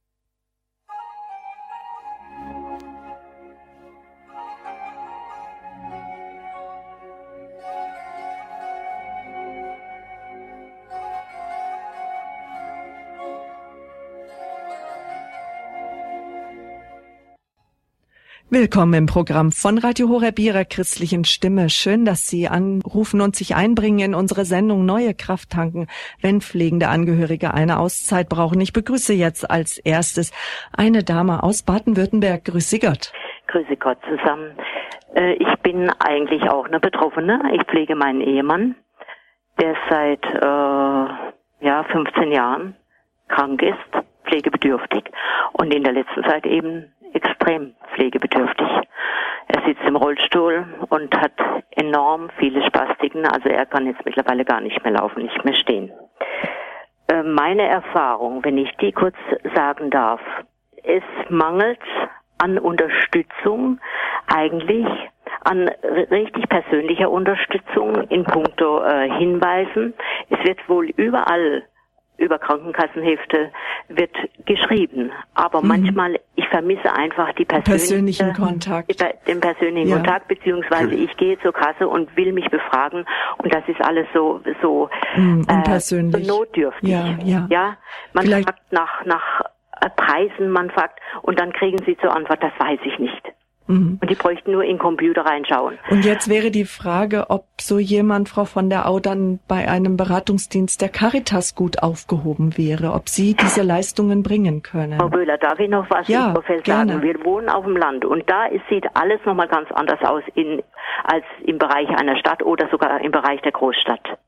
Willkommen im Programm von Radio Horeb, Ihrer christlichen Stimme. Schön, dass Sie anrufen und sich einbringen in unsere Sendung Neue Kraft tanken, wenn pflegende Angehörige eine Auszeit brauchen. Ich begrüße jetzt als erstes eine Dame aus Baden-Württemberg. Grüße Gott. Grüße Gott zusammen. Ich bin eigentlich auch eine Betroffene. Ich pflege meinen Ehemann, der seit äh, ja fünfzehn Jahren krank ist, pflegebedürftig und in der letzten Zeit eben extrem pflegebedürftig. Er sitzt im Rollstuhl und hat enorm viele Spastiken, also er kann jetzt mittlerweile gar nicht mehr laufen, nicht mehr stehen. Äh, meine Erfahrung, wenn ich die kurz sagen darf, es mangelt an Unterstützung, eigentlich an richtig persönlicher Unterstützung in puncto äh, Hinweisen. Es wird wohl überall über Krankenkassenhefte wird geschrieben, aber mhm. manchmal, ich vermisse einfach die persönlichen Kontakt. den persönlichen ja. Kontakt, beziehungsweise ich gehe zur Kasse und will mich befragen und das ist alles so so, mhm, äh, so notdürftig. Ja, ja. ja, man Vielleicht fragt nach nach Preisen, man fragt und dann kriegen sie zur Antwort, das weiß ich nicht. Mhm. Und die bräuchten nur in den Computer reinschauen. Und jetzt wäre die Frage, ob so jemand, Frau von der Au, dann bei einem Beratungsdienst der Caritas gut aufgehoben wäre, ob Sie diese Leistungen bringen können. Frau Böhler, darf ich noch was ja, im Vorfeld sagen? Wir wohnen auf dem Land und da ist, sieht alles nochmal ganz anders aus in, als im Bereich einer Stadt oder sogar im Bereich der Großstadt.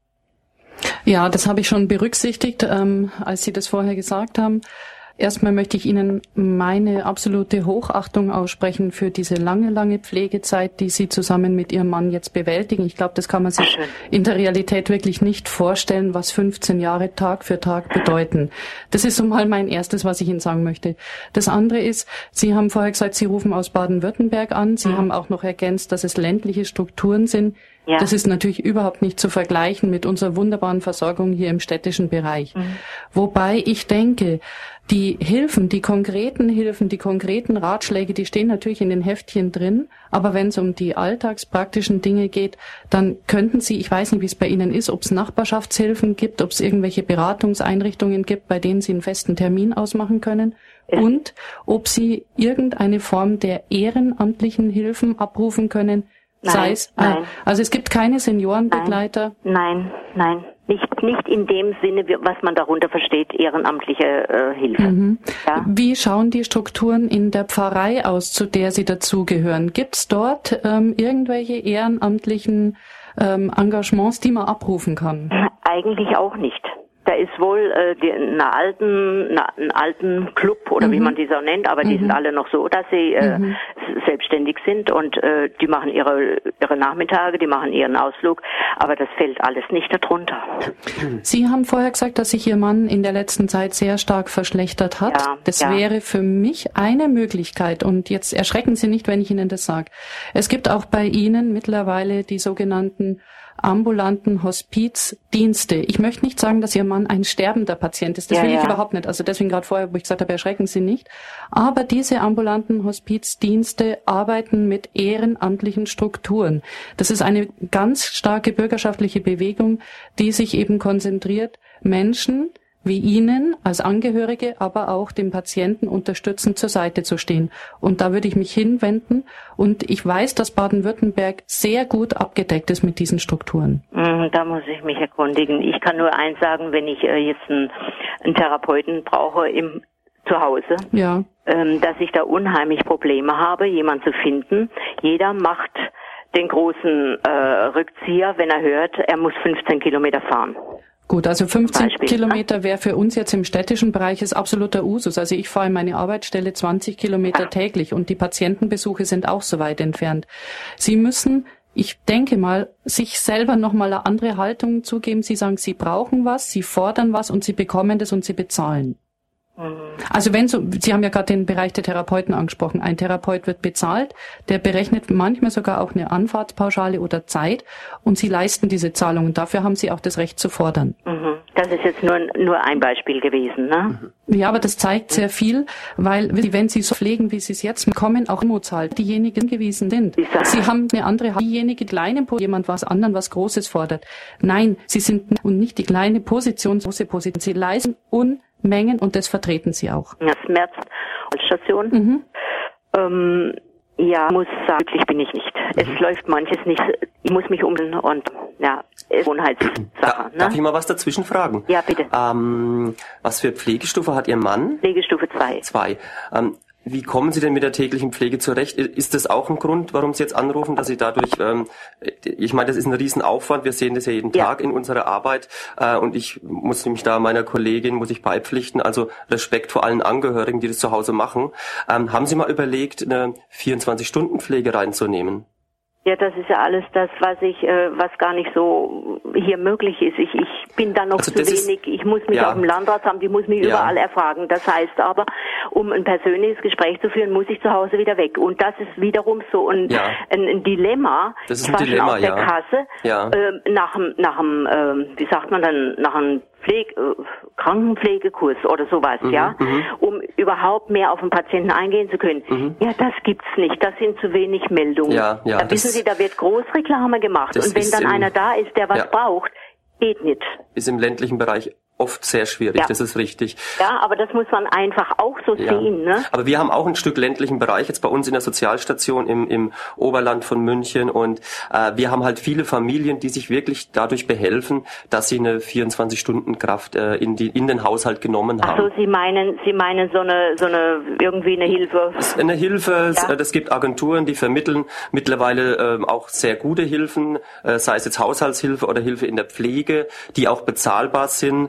Ja, das habe ich schon berücksichtigt, ähm, als Sie das vorher gesagt haben. Erstmal möchte ich Ihnen meine absolute Hochachtung aussprechen für diese lange, lange Pflegezeit, die Sie zusammen mit Ihrem Mann jetzt bewältigen. Ich glaube, das kann man sich in der Realität wirklich nicht vorstellen, was fünfzehn Jahre Tag für Tag bedeuten. Das ist so mal mein erstes, was ich Ihnen sagen möchte. Das andere ist, Sie haben vorher gesagt, Sie rufen aus Baden-Württemberg an. Sie mhm. haben auch noch ergänzt, dass es ländliche Strukturen sind. Ja. Das ist natürlich überhaupt nicht zu vergleichen mit unserer wunderbaren Versorgung hier im städtischen Bereich. Mhm. Wobei ich denke, die Hilfen, die konkreten Hilfen, die konkreten Ratschläge, die stehen natürlich in den Heftchen drin. Aber wenn es um die alltagspraktischen Dinge geht, dann könnten Sie, ich weiß nicht, wie es bei Ihnen ist, ob es Nachbarschaftshilfen gibt, ob es irgendwelche Beratungseinrichtungen gibt, bei denen Sie einen festen Termin ausmachen können. Ja. Und ob Sie irgendeine Form der ehrenamtlichen Hilfen abrufen können. Nein, sei es, nein. Also es gibt keine Seniorenbegleiter? Nein, nein, nein. Nicht, nicht in dem Sinne, was man darunter versteht, ehrenamtliche äh, Hilfe. Mhm. Ja? Wie schauen die Strukturen in der Pfarrei aus, zu der Sie dazugehören? Gibt es dort ähm, irgendwelche ehrenamtlichen ähm, Engagements, die man abrufen kann? Eigentlich auch nicht. Da ist wohl äh, die, eine alten, eine, einen alten Club oder mhm. wie man die so nennt, aber mhm. die sind alle noch so, dass sie äh, mhm. selbstständig sind und äh, die machen ihre ihre Nachmittage, die machen ihren Ausflug, aber das fällt alles nicht darunter. Sie haben vorher gesagt, dass sich Ihr Mann in der letzten Zeit sehr stark verschlechtert hat. Ja, das ja. wäre für mich eine Möglichkeit und jetzt erschrecken Sie nicht, wenn ich Ihnen das sage. Es gibt auch bei Ihnen mittlerweile die sogenannten ambulanten Hospizdienste. Ich möchte nicht sagen, dass Ihr Mann ein sterbender Patient ist. Das ja, will ich ja. überhaupt nicht. Also deswegen gerade vorher, wo ich gesagt habe, erschrecken Sie nicht. Aber diese ambulanten Hospizdienste arbeiten mit ehrenamtlichen Strukturen. Das ist eine ganz starke bürgerschaftliche Bewegung, die sich eben konzentriert, Menschen wie Ihnen als Angehörige, aber auch dem Patienten unterstützend zur Seite zu stehen. Und da würde ich mich hinwenden. Und ich weiß, dass Baden-Württemberg sehr gut abgedeckt ist mit diesen Strukturen. Da muss ich mich erkundigen. Ich kann nur eins sagen, wenn ich jetzt einen, einen Therapeuten brauche im zu Hause, ja. ähm, dass ich da unheimlich Probleme habe, jemanden zu finden. Jeder macht den großen äh, Rückzieher, wenn er hört, er muss fünfzehn Kilometer fahren. Gut, also fünfzehn Beispiel, Kilometer wäre für uns jetzt im städtischen Bereich ist absoluter Usus. Also ich fahre in meine Arbeitsstelle zwanzig Kilometer täglich und die Patientenbesuche sind auch so weit entfernt. Sie müssen, ich denke mal, sich selber nochmal eine andere Haltung zugeben. Sie sagen, Sie brauchen was, Sie fordern was und Sie bekommen das und Sie bezahlen. Also wenn so, Sie haben ja gerade den Bereich der Therapeuten angesprochen. Ein Therapeut wird bezahlt, der berechnet manchmal sogar auch eine Anfahrtspauschale oder Zeit und Sie leisten diese Zahlung und dafür haben Sie auch das Recht zu fordern. Das ist jetzt nur nur ein Beispiel gewesen, ne? Ja, aber das zeigt sehr viel, weil wenn Sie so pflegen, wie Sie es jetzt bekommen, auch Immo zahlt, diejenigen gewesen sind. Sie haben eine andere, diejenige kleine, jemand was anderen was Großes fordert. Nein, Sie sind und nicht die kleine Position, große Position. Sie leisten Unmengen und das vertreten Sie auch. Das März Station. Mhm. Ähm, ja, muss sagen, glücklich bin ich nicht. Mhm. Es läuft manches nicht. Ich muss mich um und ja, ist Gewohnheitssache. Da, ne? Darf ich mal was dazwischen fragen? Ja, bitte. Ähm, was für Pflegestufe hat Ihr Mann? Pflegestufe zwei. Zwei. Ähm, Wie kommen Sie denn mit der täglichen Pflege zurecht? Ist das auch ein Grund, warum Sie jetzt anrufen, dass Sie dadurch, ähm, ich meine, das ist ein Riesenaufwand, wir sehen das ja jeden ja. Tag in unserer Arbeit äh, und ich muss nämlich da meiner Kollegin, muss ich beipflichten, also Respekt vor allen Angehörigen, die das zu Hause machen. Ähm, haben Sie mal überlegt, eine vierundzwanzig-Stunden-Pflege reinzunehmen? Ja, das ist ja alles das, was ich, äh, was gar nicht so hier möglich ist. Ich, ich bin da noch also zu wenig. Ich muss mich ja. auf dem Landratsamt, ich muss mich ja. überall erfragen. Das heißt aber, um ein persönliches Gespräch zu führen, muss ich zu Hause wieder weg. Und das ist wiederum so ein, ja. ein, ein Dilemma. Das ist ein Dilemma, auf der ja. Kasse, ja. äh, nach dem, nach dem, äh, wie sagt man dann, nach einem Pflege, äh, Krankenpflegekurs oder sowas, mhm, ja, mhm. um überhaupt mehr auf den Patienten eingehen zu können. Mhm. Ja, das gibt's nicht. Das sind zu wenig Meldungen. Ja, ja, da wissen Sie, da wird Großreklame gemacht. Und wenn dann im, einer da ist, der was ja. braucht, geht nicht. Ist im ländlichen Bereich oft sehr schwierig, ja. das ist richtig. Ja, aber das muss man einfach auch so ja. sehen, ne? Aber wir haben auch ein Stück ländlichen Bereich, jetzt bei uns in der Sozialstation im, im Oberland von München und äh, wir haben halt viele Familien, die sich wirklich dadurch behelfen, dass sie eine vierundzwanzig-Stunden-Kraft äh, in, die, in den Haushalt genommen haben. Ach so, Sie meinen, Sie meinen so eine, so eine, irgendwie eine Hilfe? Das ist eine Hilfe, ja. es gibt Agenturen, die vermitteln mittlerweile äh, auch sehr gute Hilfen, äh, sei es jetzt Haushaltshilfe oder Hilfe in der Pflege, die auch bezahlbar sind.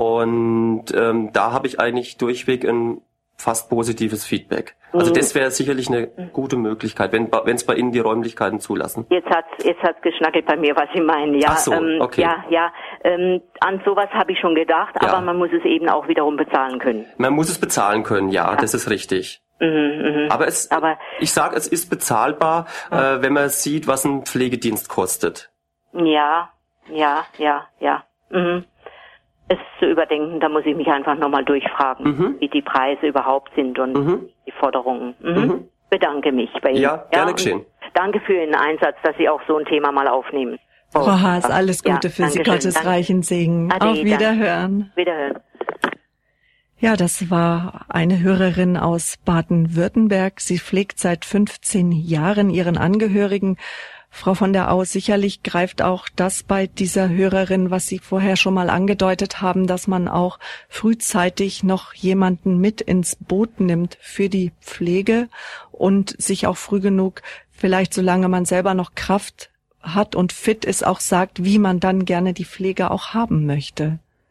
Und ähm, da habe ich eigentlich durchweg ein fast positives Feedback. Also das wäre sicherlich eine gute Möglichkeit, wenn wenn es bei Ihnen die Räumlichkeiten zulassen. Jetzt hat jetzt hat's geschnackelt bei mir, was Sie meinen. Ja, Ach so, ähm, okay. ja, ja. Ähm, an sowas habe ich schon gedacht, ja. aber man muss es eben auch wiederum bezahlen können. Man muss es bezahlen können, ja, ja. das ist richtig. Mhm, mh. Aber es, aber ich sage, es ist bezahlbar, mhm. äh, wenn man sieht, was ein Pflegedienst kostet. Ja, ja, ja, ja. Mhm. Es zu überdenken, da muss ich mich einfach nochmal durchfragen, mhm. wie die Preise überhaupt sind und mhm. die Forderungen. Mhm. Mhm. Bedanke mich bei Ihnen. Ja, gerne ja, geschehen. Danke für Ihren Einsatz, dass Sie auch so ein Thema mal aufnehmen. Oh. Frau Haas, alles Gute ja, für Sie, Gottes reichen Segen. Ade, auf Wiederhören. Wiederhören. Ja, das war eine Hörerin aus Baden-Württemberg. Sie pflegt seit fünfzehn Jahren ihren Angehörigen. Frau von der Au, sicherlich greift auch das bei dieser Hörerin, was Sie vorher schon mal angedeutet haben, dass man auch frühzeitig noch jemanden mit ins Boot nimmt für die Pflege und sich auch früh genug, vielleicht solange man selber noch Kraft hat und fit ist, auch sagt, wie man dann gerne die Pflege auch haben möchte.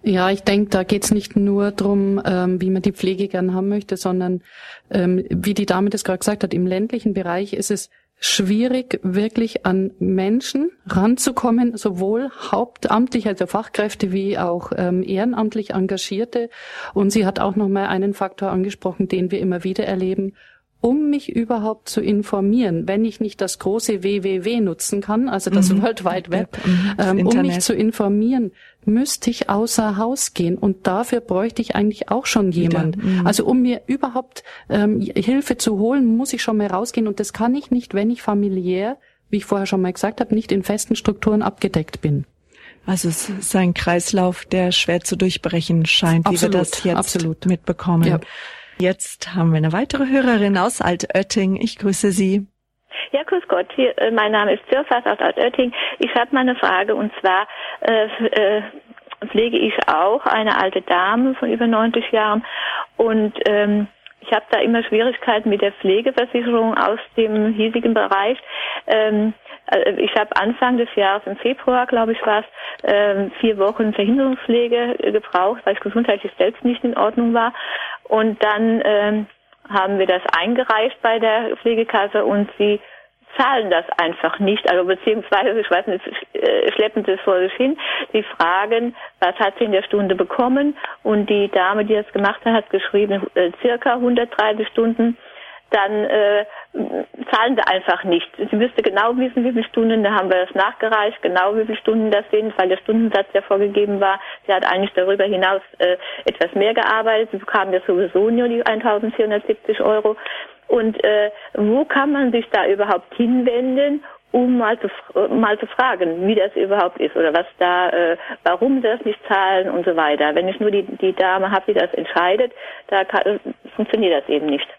Ja, ich denke, da geht's nicht nur drum, ähm, wie man die Pflege gern haben möchte, sondern ähm, wie die Dame das gerade gesagt hat, im ländlichen Bereich ist es schwierig, wirklich an Menschen ranzukommen, sowohl hauptamtlich, also Fachkräfte, wie auch ähm, ehrenamtlich Engagierte. Und sie hat auch nochmal einen Faktor angesprochen, den wir immer wieder erleben. Um mich überhaupt zu informieren, wenn ich nicht das große W W W nutzen kann, also das mhm. World Wide Web, ähm, um mich zu informieren, müsste ich außer Haus gehen. Und dafür bräuchte ich eigentlich auch schon jemand. Mhm. Also um mir überhaupt ähm, Hilfe zu holen, muss ich schon mal rausgehen. Und das kann ich nicht, wenn ich familiär, wie ich vorher schon mal gesagt habe, nicht in festen Strukturen abgedeckt bin. Also es ist ein Kreislauf, der schwer zu durchbrechen scheint, absolut, wie wir das jetzt absolut. mitbekommen. Ja. Jetzt haben wir eine weitere Hörerin aus Altötting. Ich grüße Sie. Ja, grüß Gott. Hier, äh, mein Name ist Zürfas aus Altötting. Ich habe mal eine Frage, und zwar äh, äh, pflege ich auch eine alte Dame von über neunzig Jahren, und ähm, ich habe da immer Schwierigkeiten mit der Pflegeversicherung aus dem hiesigen Bereich. Ähm, Ich habe Anfang des Jahres, im Februar, glaube ich, war es, äh, vier Wochen Verhinderungspflege gebraucht, weil ich gesundheitlich selbst nicht in Ordnung war. Und dann ähm, haben wir das eingereicht bei der Pflegekasse, und sie zahlen das einfach nicht. Also beziehungsweise, ich weiß nicht, schleppen sie es vor sich hin. Die fragen, was hat sie in der Stunde bekommen? Und die Dame, die das gemacht hat, hat geschrieben, äh, circa hundertdreißig Stunden. Dann äh, zahlen sie einfach nicht. Sie müsste genau wissen, wie viele Stunden, da haben wir das nachgereicht, genau wie viele Stunden das sind, weil der Stundensatz ja vorgegeben war. Sie hat eigentlich darüber hinaus äh, etwas mehr gearbeitet. Sie bekam ja sowieso nur die eintausendvierhundertsiebzig Euro. Und äh, wo kann man sich da überhaupt hinwenden, um mal zu mal zu fragen, wie das überhaupt ist oder was da, äh, warum sie das nicht zahlen und so weiter. Wenn ich nur die die Dame habe, die das entscheidet, da kann, funktioniert das eben nicht.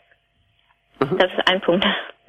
Mhm. Das ist ein Punkt.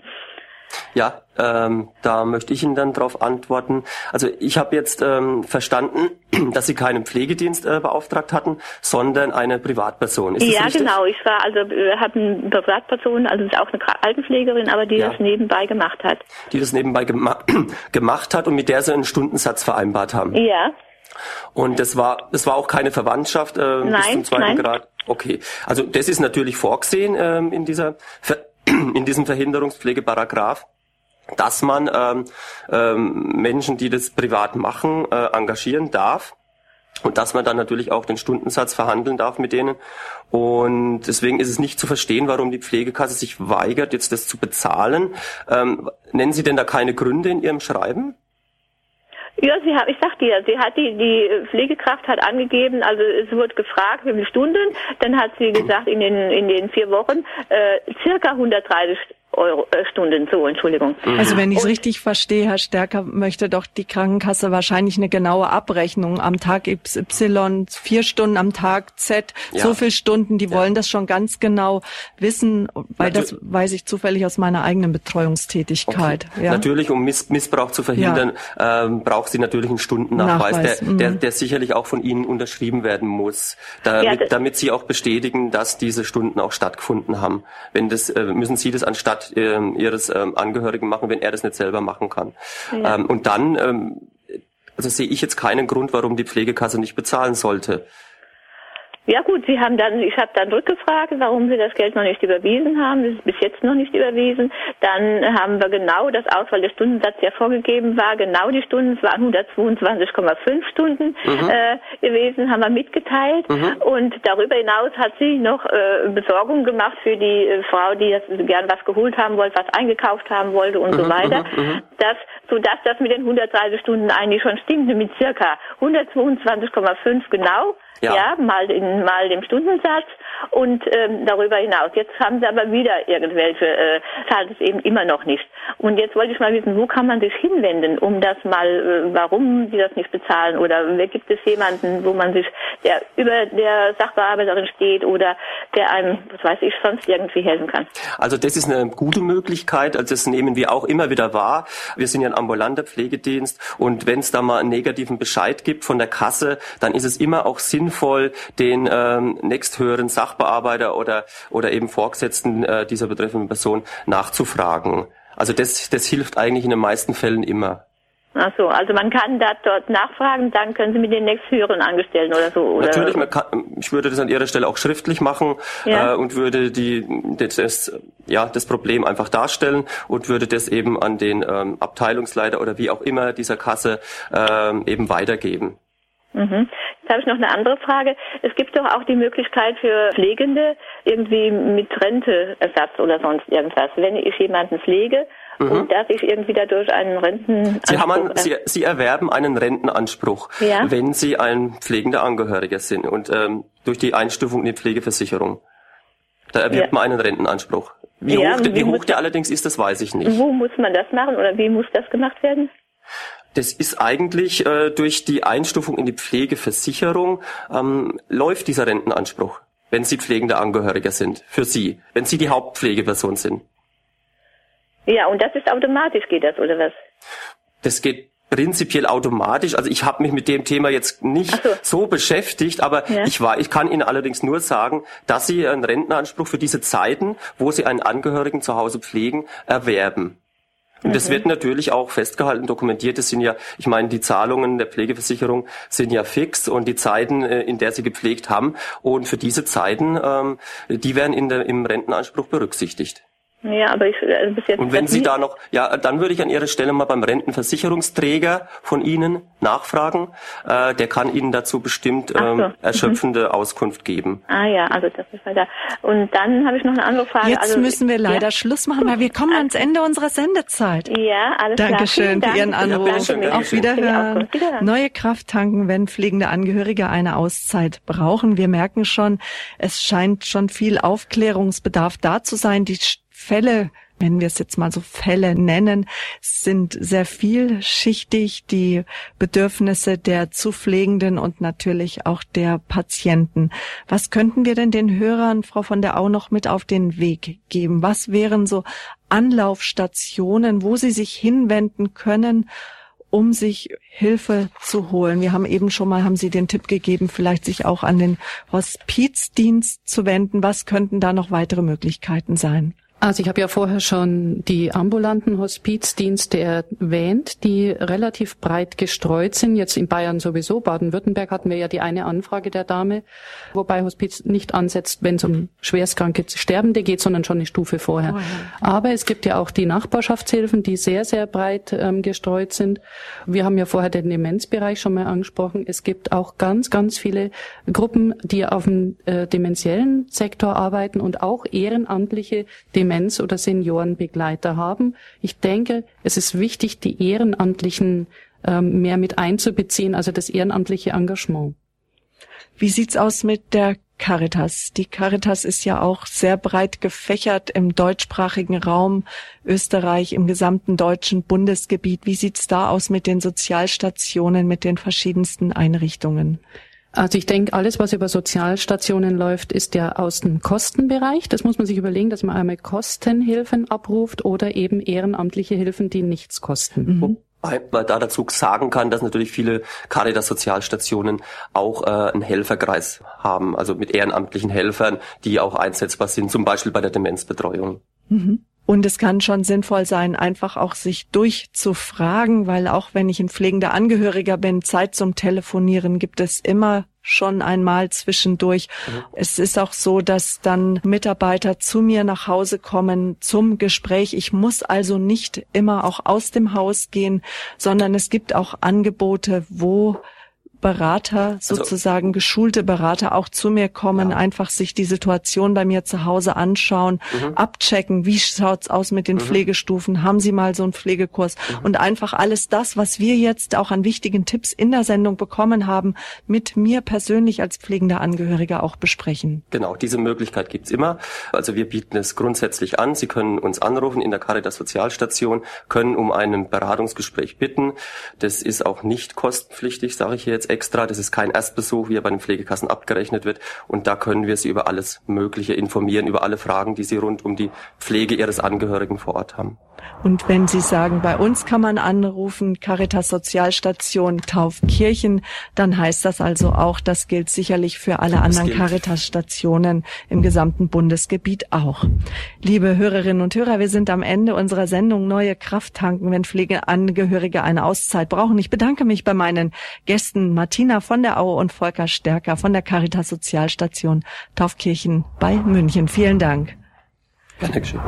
Ja, ähm, da möchte ich Ihnen dann drauf antworten. Also ich habe jetzt ähm, verstanden, dass Sie keinen Pflegedienst äh, beauftragt hatten, sondern eine Privatperson. Ist ja, das richtig? Genau. Ich war also äh, habe eine Privatperson, also ist auch eine Altenpflegerin, aber die ja. das nebenbei gemacht hat. Die das nebenbei gema- gemacht hat und mit der Sie einen Stundensatz vereinbart haben. Ja. Und das war das war auch keine Verwandtschaft äh, nein, bis zum zweiten nein. Grad. Okay. Also das ist natürlich vorgesehen ähm, in dieser Ver- in diesem Verhinderungspflegeparagraph, dass man ähm, ähm, Menschen, die das privat machen, äh, engagieren darf und dass man dann natürlich auch den Stundensatz verhandeln darf mit denen. Und deswegen ist es nicht zu verstehen, warum die Pflegekasse sich weigert, jetzt das zu bezahlen. Ähm, nennen Sie denn da keine Gründe in Ihrem Schreiben? Ja, sie hat, ich sagte ja, sie hat die, die Pflegekraft hat angegeben, also es wurde gefragt, wie viele Stunden, dann hat sie gesagt, in den, in den vier Wochen, äh, circa hundertdreißig Euro, äh, Stunden, so, Entschuldigung. Also wenn ich es richtig verstehe, Herr Stärker, möchte doch die Krankenkasse wahrscheinlich eine genaue Abrechnung am Tag X Y, vier Stunden am Tag Z, ja. so viele Stunden, die ja. wollen das schon ganz genau wissen, weil Natu- das weiß ich zufällig aus meiner eigenen Betreuungstätigkeit. Okay. Ja? Natürlich, um Miss- Missbrauch zu verhindern, ja. ähm, braucht sie natürlich einen Stundennachweis, Nachweis. Der, der, der sicherlich auch von Ihnen unterschrieben werden muss, damit, ja, damit Sie auch bestätigen, dass diese Stunden auch stattgefunden haben. Wenn das, äh, müssen Sie das anstatt ihres ähm, Angehörigen machen, wenn er das nicht selber machen kann. Ja. Ähm, und dann, ähm, also sehe ich jetzt keinen Grund, warum die Pflegekasse nicht bezahlen sollte. Ja gut, Sie haben dann, ich habe dann rückgefragt, warum Sie das Geld noch nicht überwiesen haben. Das ist bis jetzt noch nicht überwiesen. Dann haben wir genau das aus, weil der Stundensatz ja vorgegeben war, genau die Stunden, es waren hundertzweiundzwanzig Komma fünf Stunden mhm. äh, gewesen, haben wir mitgeteilt. Mhm. Und darüber hinaus hat sie noch äh, Besorgung gemacht für die äh, Frau, die das, gern was geholt haben wollte, was eingekauft haben wollte und mhm. so weiter. Mhm. Das, sodass das mit den hundertdreißig Stunden eigentlich schon stimmte, mit circa hundertzweiundzwanzig Komma fünf genau. Ja, ja mal, in, mal dem Stundensatz und ähm, darüber hinaus. Jetzt haben sie aber wieder irgendwelche, äh, zahlt es eben immer noch nicht. Und jetzt wollte ich mal wissen, wo kann man sich hinwenden, um das mal, äh, warum sie das nicht bezahlen oder gibt es jemanden, wo man sich, der über der Sachbearbeiterin steht oder der einem, was weiß ich, sonst irgendwie helfen kann? Also das ist eine gute Möglichkeit, also das nehmen wir auch immer wieder wahr. Wir sind ja ein ambulanter Pflegedienst und wenn es da mal einen negativen Bescheid gibt von der Kasse, dann ist es immer auch sinnvoll, sinnvoll, den ähm, nächsthöheren Sachbearbeiter oder oder eben Vorgesetzten äh, dieser betreffenden Person nachzufragen. Also das das hilft eigentlich in den meisten Fällen immer. Ach so, also man kann da dort nachfragen, dann können Sie mit den nächsthöheren Angestellten oder so, oder? Natürlich, man kann, ich würde das an Ihrer Stelle auch schriftlich machen, ja. äh, und würde die das, ja, das Problem einfach darstellen und würde das eben an den ähm, Abteilungsleiter oder wie auch immer dieser Kasse ähm, eben weitergeben. Mhm. Jetzt habe ich noch eine andere Frage. Es gibt doch auch die Möglichkeit für Pflegende irgendwie mit Renteersatz oder sonst irgendwas. Wenn ich jemanden pflege, mhm. und dass ich irgendwie dadurch einen Rentenanspruch... Sie, haben einen, Sie, Sie erwerben einen Rentenanspruch, ja? wenn Sie ein pflegender Angehöriger sind und ähm, durch die Einstufung in die Pflegeversicherung. Da erwirbt ja. man einen Rentenanspruch. Wie ja, hoch, wie wie hoch der allerdings ist, das weiß ich nicht. Wo muss man das machen oder wie muss das gemacht werden? Das ist eigentlich äh, durch die Einstufung in die Pflegeversicherung ähm, läuft dieser Rentenanspruch, wenn Sie pflegender Angehöriger sind, für Sie, wenn Sie die Hauptpflegeperson sind. Ja, und das ist automatisch, geht das, oder was? Das geht prinzipiell automatisch. Also ich habe mich mit dem Thema jetzt nicht so. so beschäftigt, aber ja. ich war, ich kann Ihnen allerdings nur sagen, dass Sie einen Rentenanspruch für diese Zeiten, wo Sie einen Angehörigen zu Hause pflegen, erwerben. Und das wird natürlich auch festgehalten, dokumentiert. Das sind ja, ich meine, die Zahlungen der Pflegeversicherung sind ja fix und die Zeiten, in der sie gepflegt haben. Und für diese Zeiten, ähm, die werden in der, im Rentenanspruch berücksichtigt. Ja, aber ich also bis jetzt. Und wenn Sie da noch, ja, dann würde ich an Ihrer Stelle mal beim Rentenversicherungsträger von Ihnen nachfragen. Äh, der kann Ihnen dazu bestimmt ähm, so. erschöpfende mhm. Auskunft geben. Ah ja, also das ist halt da. Und dann habe ich noch eine andere Frage. Jetzt also, müssen wir leider ja? Schluss machen, weil wir kommen ans Ende unserer Sendezeit. Ja, alles klar. Dankeschön für Ihren Anruf. Ja, Auf Wiederhören. Wiederhören. Neue Kraft tanken, wenn pflegende Angehörige eine Auszeit brauchen. Wir merken schon, es scheint schon viel Aufklärungsbedarf da zu sein. Die Fälle, wenn wir es jetzt mal so Fälle nennen, sind sehr vielschichtig. Die Bedürfnisse der zu Pflegenden und natürlich auch der Patienten. Was könnten wir denn den Hörern, Frau von der Au, noch mit auf den Weg geben? Was wären so Anlaufstationen, wo sie sich hinwenden können, um sich Hilfe zu holen? Wir haben eben schon mal, haben Sie den Tipp gegeben, vielleicht sich auch an den Hospizdienst zu wenden. Was könnten da noch weitere Möglichkeiten sein? Also ich habe ja vorher schon die ambulanten Hospizdienste erwähnt, die relativ breit gestreut sind. Jetzt in Bayern sowieso. Baden-Württemberg hatten wir ja die eine Anfrage der Dame, wobei Hospiz nicht ansetzt, wenn es um schwerstkranke Sterbende geht, sondern schon eine Stufe vorher. Oh ja. Aber es gibt ja auch die Nachbarschaftshilfen, die sehr, sehr breit ähm, gestreut sind. Wir haben ja vorher den Demenzbereich schon mal angesprochen. Es gibt auch ganz, ganz viele Gruppen, die auf dem äh, dementiellen Sektor arbeiten und auch ehrenamtliche Demenz- oder Seniorenbegleiter haben. Ich denke, es ist wichtig, die Ehrenamtlichen ähm, mehr mit einzubeziehen, also das ehrenamtliche Engagement. Wie sieht's aus mit der Caritas? Die Caritas ist ja auch sehr breit gefächert im deutschsprachigen Raum, Österreich, im gesamten deutschen Bundesgebiet. Wie sieht's da aus mit den Sozialstationen, mit den verschiedensten Einrichtungen? Also ich denke, alles, was über Sozialstationen läuft, ist ja aus dem Kostenbereich. Das muss man sich überlegen, dass man einmal Kostenhilfen abruft oder eben ehrenamtliche Hilfen, die nichts kosten. Mhm. Wobei man da dazu sagen kann, dass natürlich viele Caritas-Sozialstationen auch äh, einen Helferkreis haben, also mit ehrenamtlichen Helfern, die auch einsetzbar sind, zum Beispiel bei der Demenzbetreuung. Mhm. Und es kann schon sinnvoll sein, einfach auch sich durchzufragen, weil auch wenn ich ein pflegender Angehöriger bin, Zeit zum Telefonieren gibt es immer schon einmal zwischendurch. Mhm. Es ist auch so, dass dann Mitarbeiter zu mir nach Hause kommen zum Gespräch. Ich muss also nicht immer auch aus dem Haus gehen, sondern es gibt auch Angebote, wo Berater, sozusagen also, geschulte Berater auch zu mir kommen, ja. einfach sich die Situation bei mir zu Hause anschauen, mhm. abchecken, wie schaut's aus mit den mhm. Pflegestufen, haben Sie mal so einen Pflegekurs mhm. und einfach alles das, was wir jetzt auch an wichtigen Tipps in der Sendung bekommen haben, mit mir persönlich als pflegender Angehöriger auch besprechen. Genau, diese Möglichkeit gibt's immer. Also wir bieten es grundsätzlich an. Sie können uns anrufen in der Caritas Sozialstation, können um ein Beratungsgespräch bitten. Das ist auch nicht kostenpflichtig, sage ich jetzt extra, das ist kein Erstbesuch, wie er bei den Pflegekassen abgerechnet wird. Und da können wir Sie über alles Mögliche informieren, über alle Fragen, die Sie rund um die Pflege Ihres Angehörigen vor Ort haben. Und wenn Sie sagen, bei uns kann man anrufen, Caritas Sozialstation Taufkirchen, dann heißt das also auch, das gilt sicherlich für alle anderen Caritas-Stationen im gesamten Bundesgebiet auch. Liebe Hörerinnen und Hörer, wir sind am Ende unserer Sendung Neue Kraft tanken, wenn Pflegeangehörige eine Auszeit brauchen. Ich bedanke mich bei meinen Gästen Martina von der Aue und Volker Stärker von der Caritas Sozialstation Taufkirchen bei München. Vielen Dank. Gerne geschehen.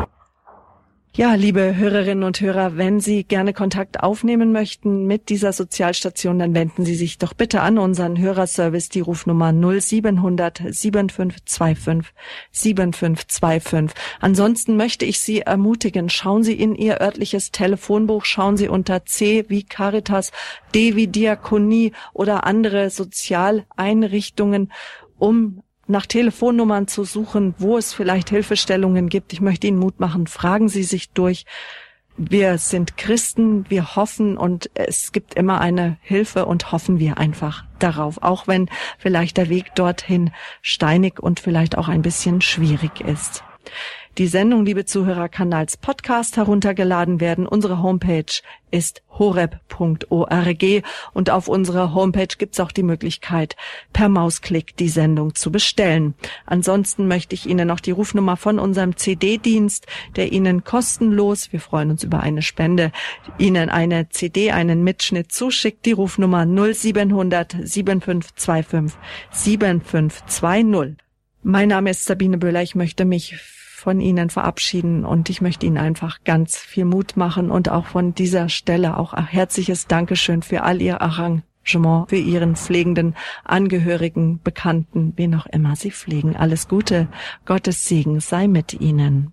Ja, liebe Hörerinnen und Hörer, wenn Sie gerne Kontakt aufnehmen möchten mit dieser Sozialstation, dann wenden Sie sich doch bitte an unseren Hörerservice, die Rufnummer null siebenhundert siebenundfünfzig fünfundzwanzig siebenundfünfzig. Ansonsten möchte ich Sie ermutigen, schauen Sie in Ihr örtliches Telefonbuch, schauen Sie unter C wie Caritas, D wie Diakonie oder andere Sozialeinrichtungen, um nach Telefonnummern zu suchen, wo es vielleicht Hilfestellungen gibt. Ich möchte Ihnen Mut machen, fragen Sie sich durch. Wir sind Christen, wir hoffen und es gibt immer eine Hilfe und hoffen wir einfach darauf, auch wenn vielleicht der Weg dorthin steinig und vielleicht auch ein bisschen schwierig ist. Die Sendung, liebe Zuhörer, kann als Podcast heruntergeladen werden. Unsere Homepage ist horeb punkt org und auf unserer Homepage gibt's auch die Möglichkeit, per Mausklick die Sendung zu bestellen. Ansonsten möchte ich Ihnen noch die Rufnummer von unserem C D-Dienst, der Ihnen kostenlos, wir freuen uns über eine Spende, Ihnen eine C D, einen Mitschnitt zuschickt. Die Rufnummer null siebenhundert siebenundfünfzig siebenundfünfzig zwanzig. Mein Name ist Sabine Böhler. Ich möchte mich von Ihnen verabschieden und ich möchte Ihnen einfach ganz viel Mut machen und auch von dieser Stelle auch ein herzliches Dankeschön für all Ihr Arrangement, für Ihren pflegenden Angehörigen, Bekannten, wen auch immer Sie pflegen. Alles Gute, Gottes Segen sei mit Ihnen.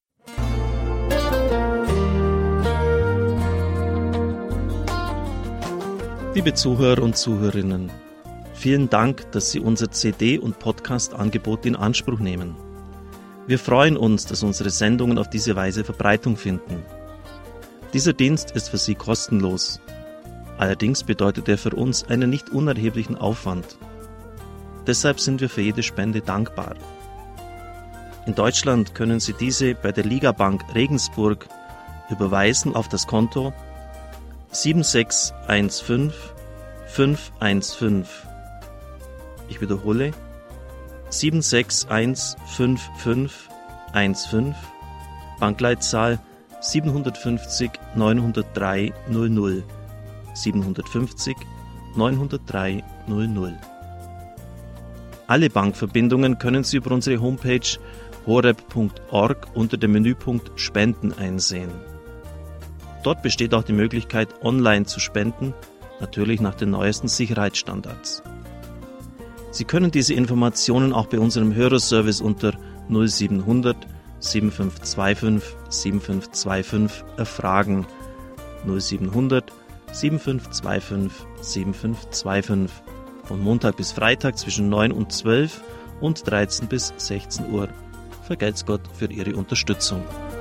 Liebe Zuhörer und Zuhörerinnen, vielen Dank, dass Sie unser C D- und Podcast-Angebot in Anspruch nehmen. Wir freuen uns, dass unsere Sendungen auf diese Weise Verbreitung finden. Dieser Dienst ist für Sie kostenlos. Allerdings bedeutet er für uns einen nicht unerheblichen Aufwand. Deshalb sind wir für jede Spende dankbar. In Deutschland können Sie diese bei der Ligabank Regensburg überweisen auf das Konto sieben sechs eins fünf fünf eins fünf. Ich wiederhole sieben sechs eins fünf fünf eins fünf, Bankleitzahl siebenhundertfünfzig neunhundertdrei null null, siebenhundertfünfzig neunhundertdrei null null. Alle Bankverbindungen können Sie über unsere Homepage horeb punkt org unter dem Menüpunkt Spenden einsehen. Dort besteht auch die Möglichkeit, online zu spenden, natürlich nach den neuesten Sicherheitsstandards. Sie können diese Informationen auch bei unserem Hörerservice unter null siebenhundert siebenundfünfzig fünfundzwanzig siebenundfünfzig zweiundfünfzig erfragen. null siebenhundert siebenundfünfzig fünfundzwanzig siebenundfünfzig zweiundfünfzig von Montag bis Freitag zwischen neun und zwölf und dreizehn bis sechzehn Uhr. Vergelt's Gott für Ihre Unterstützung.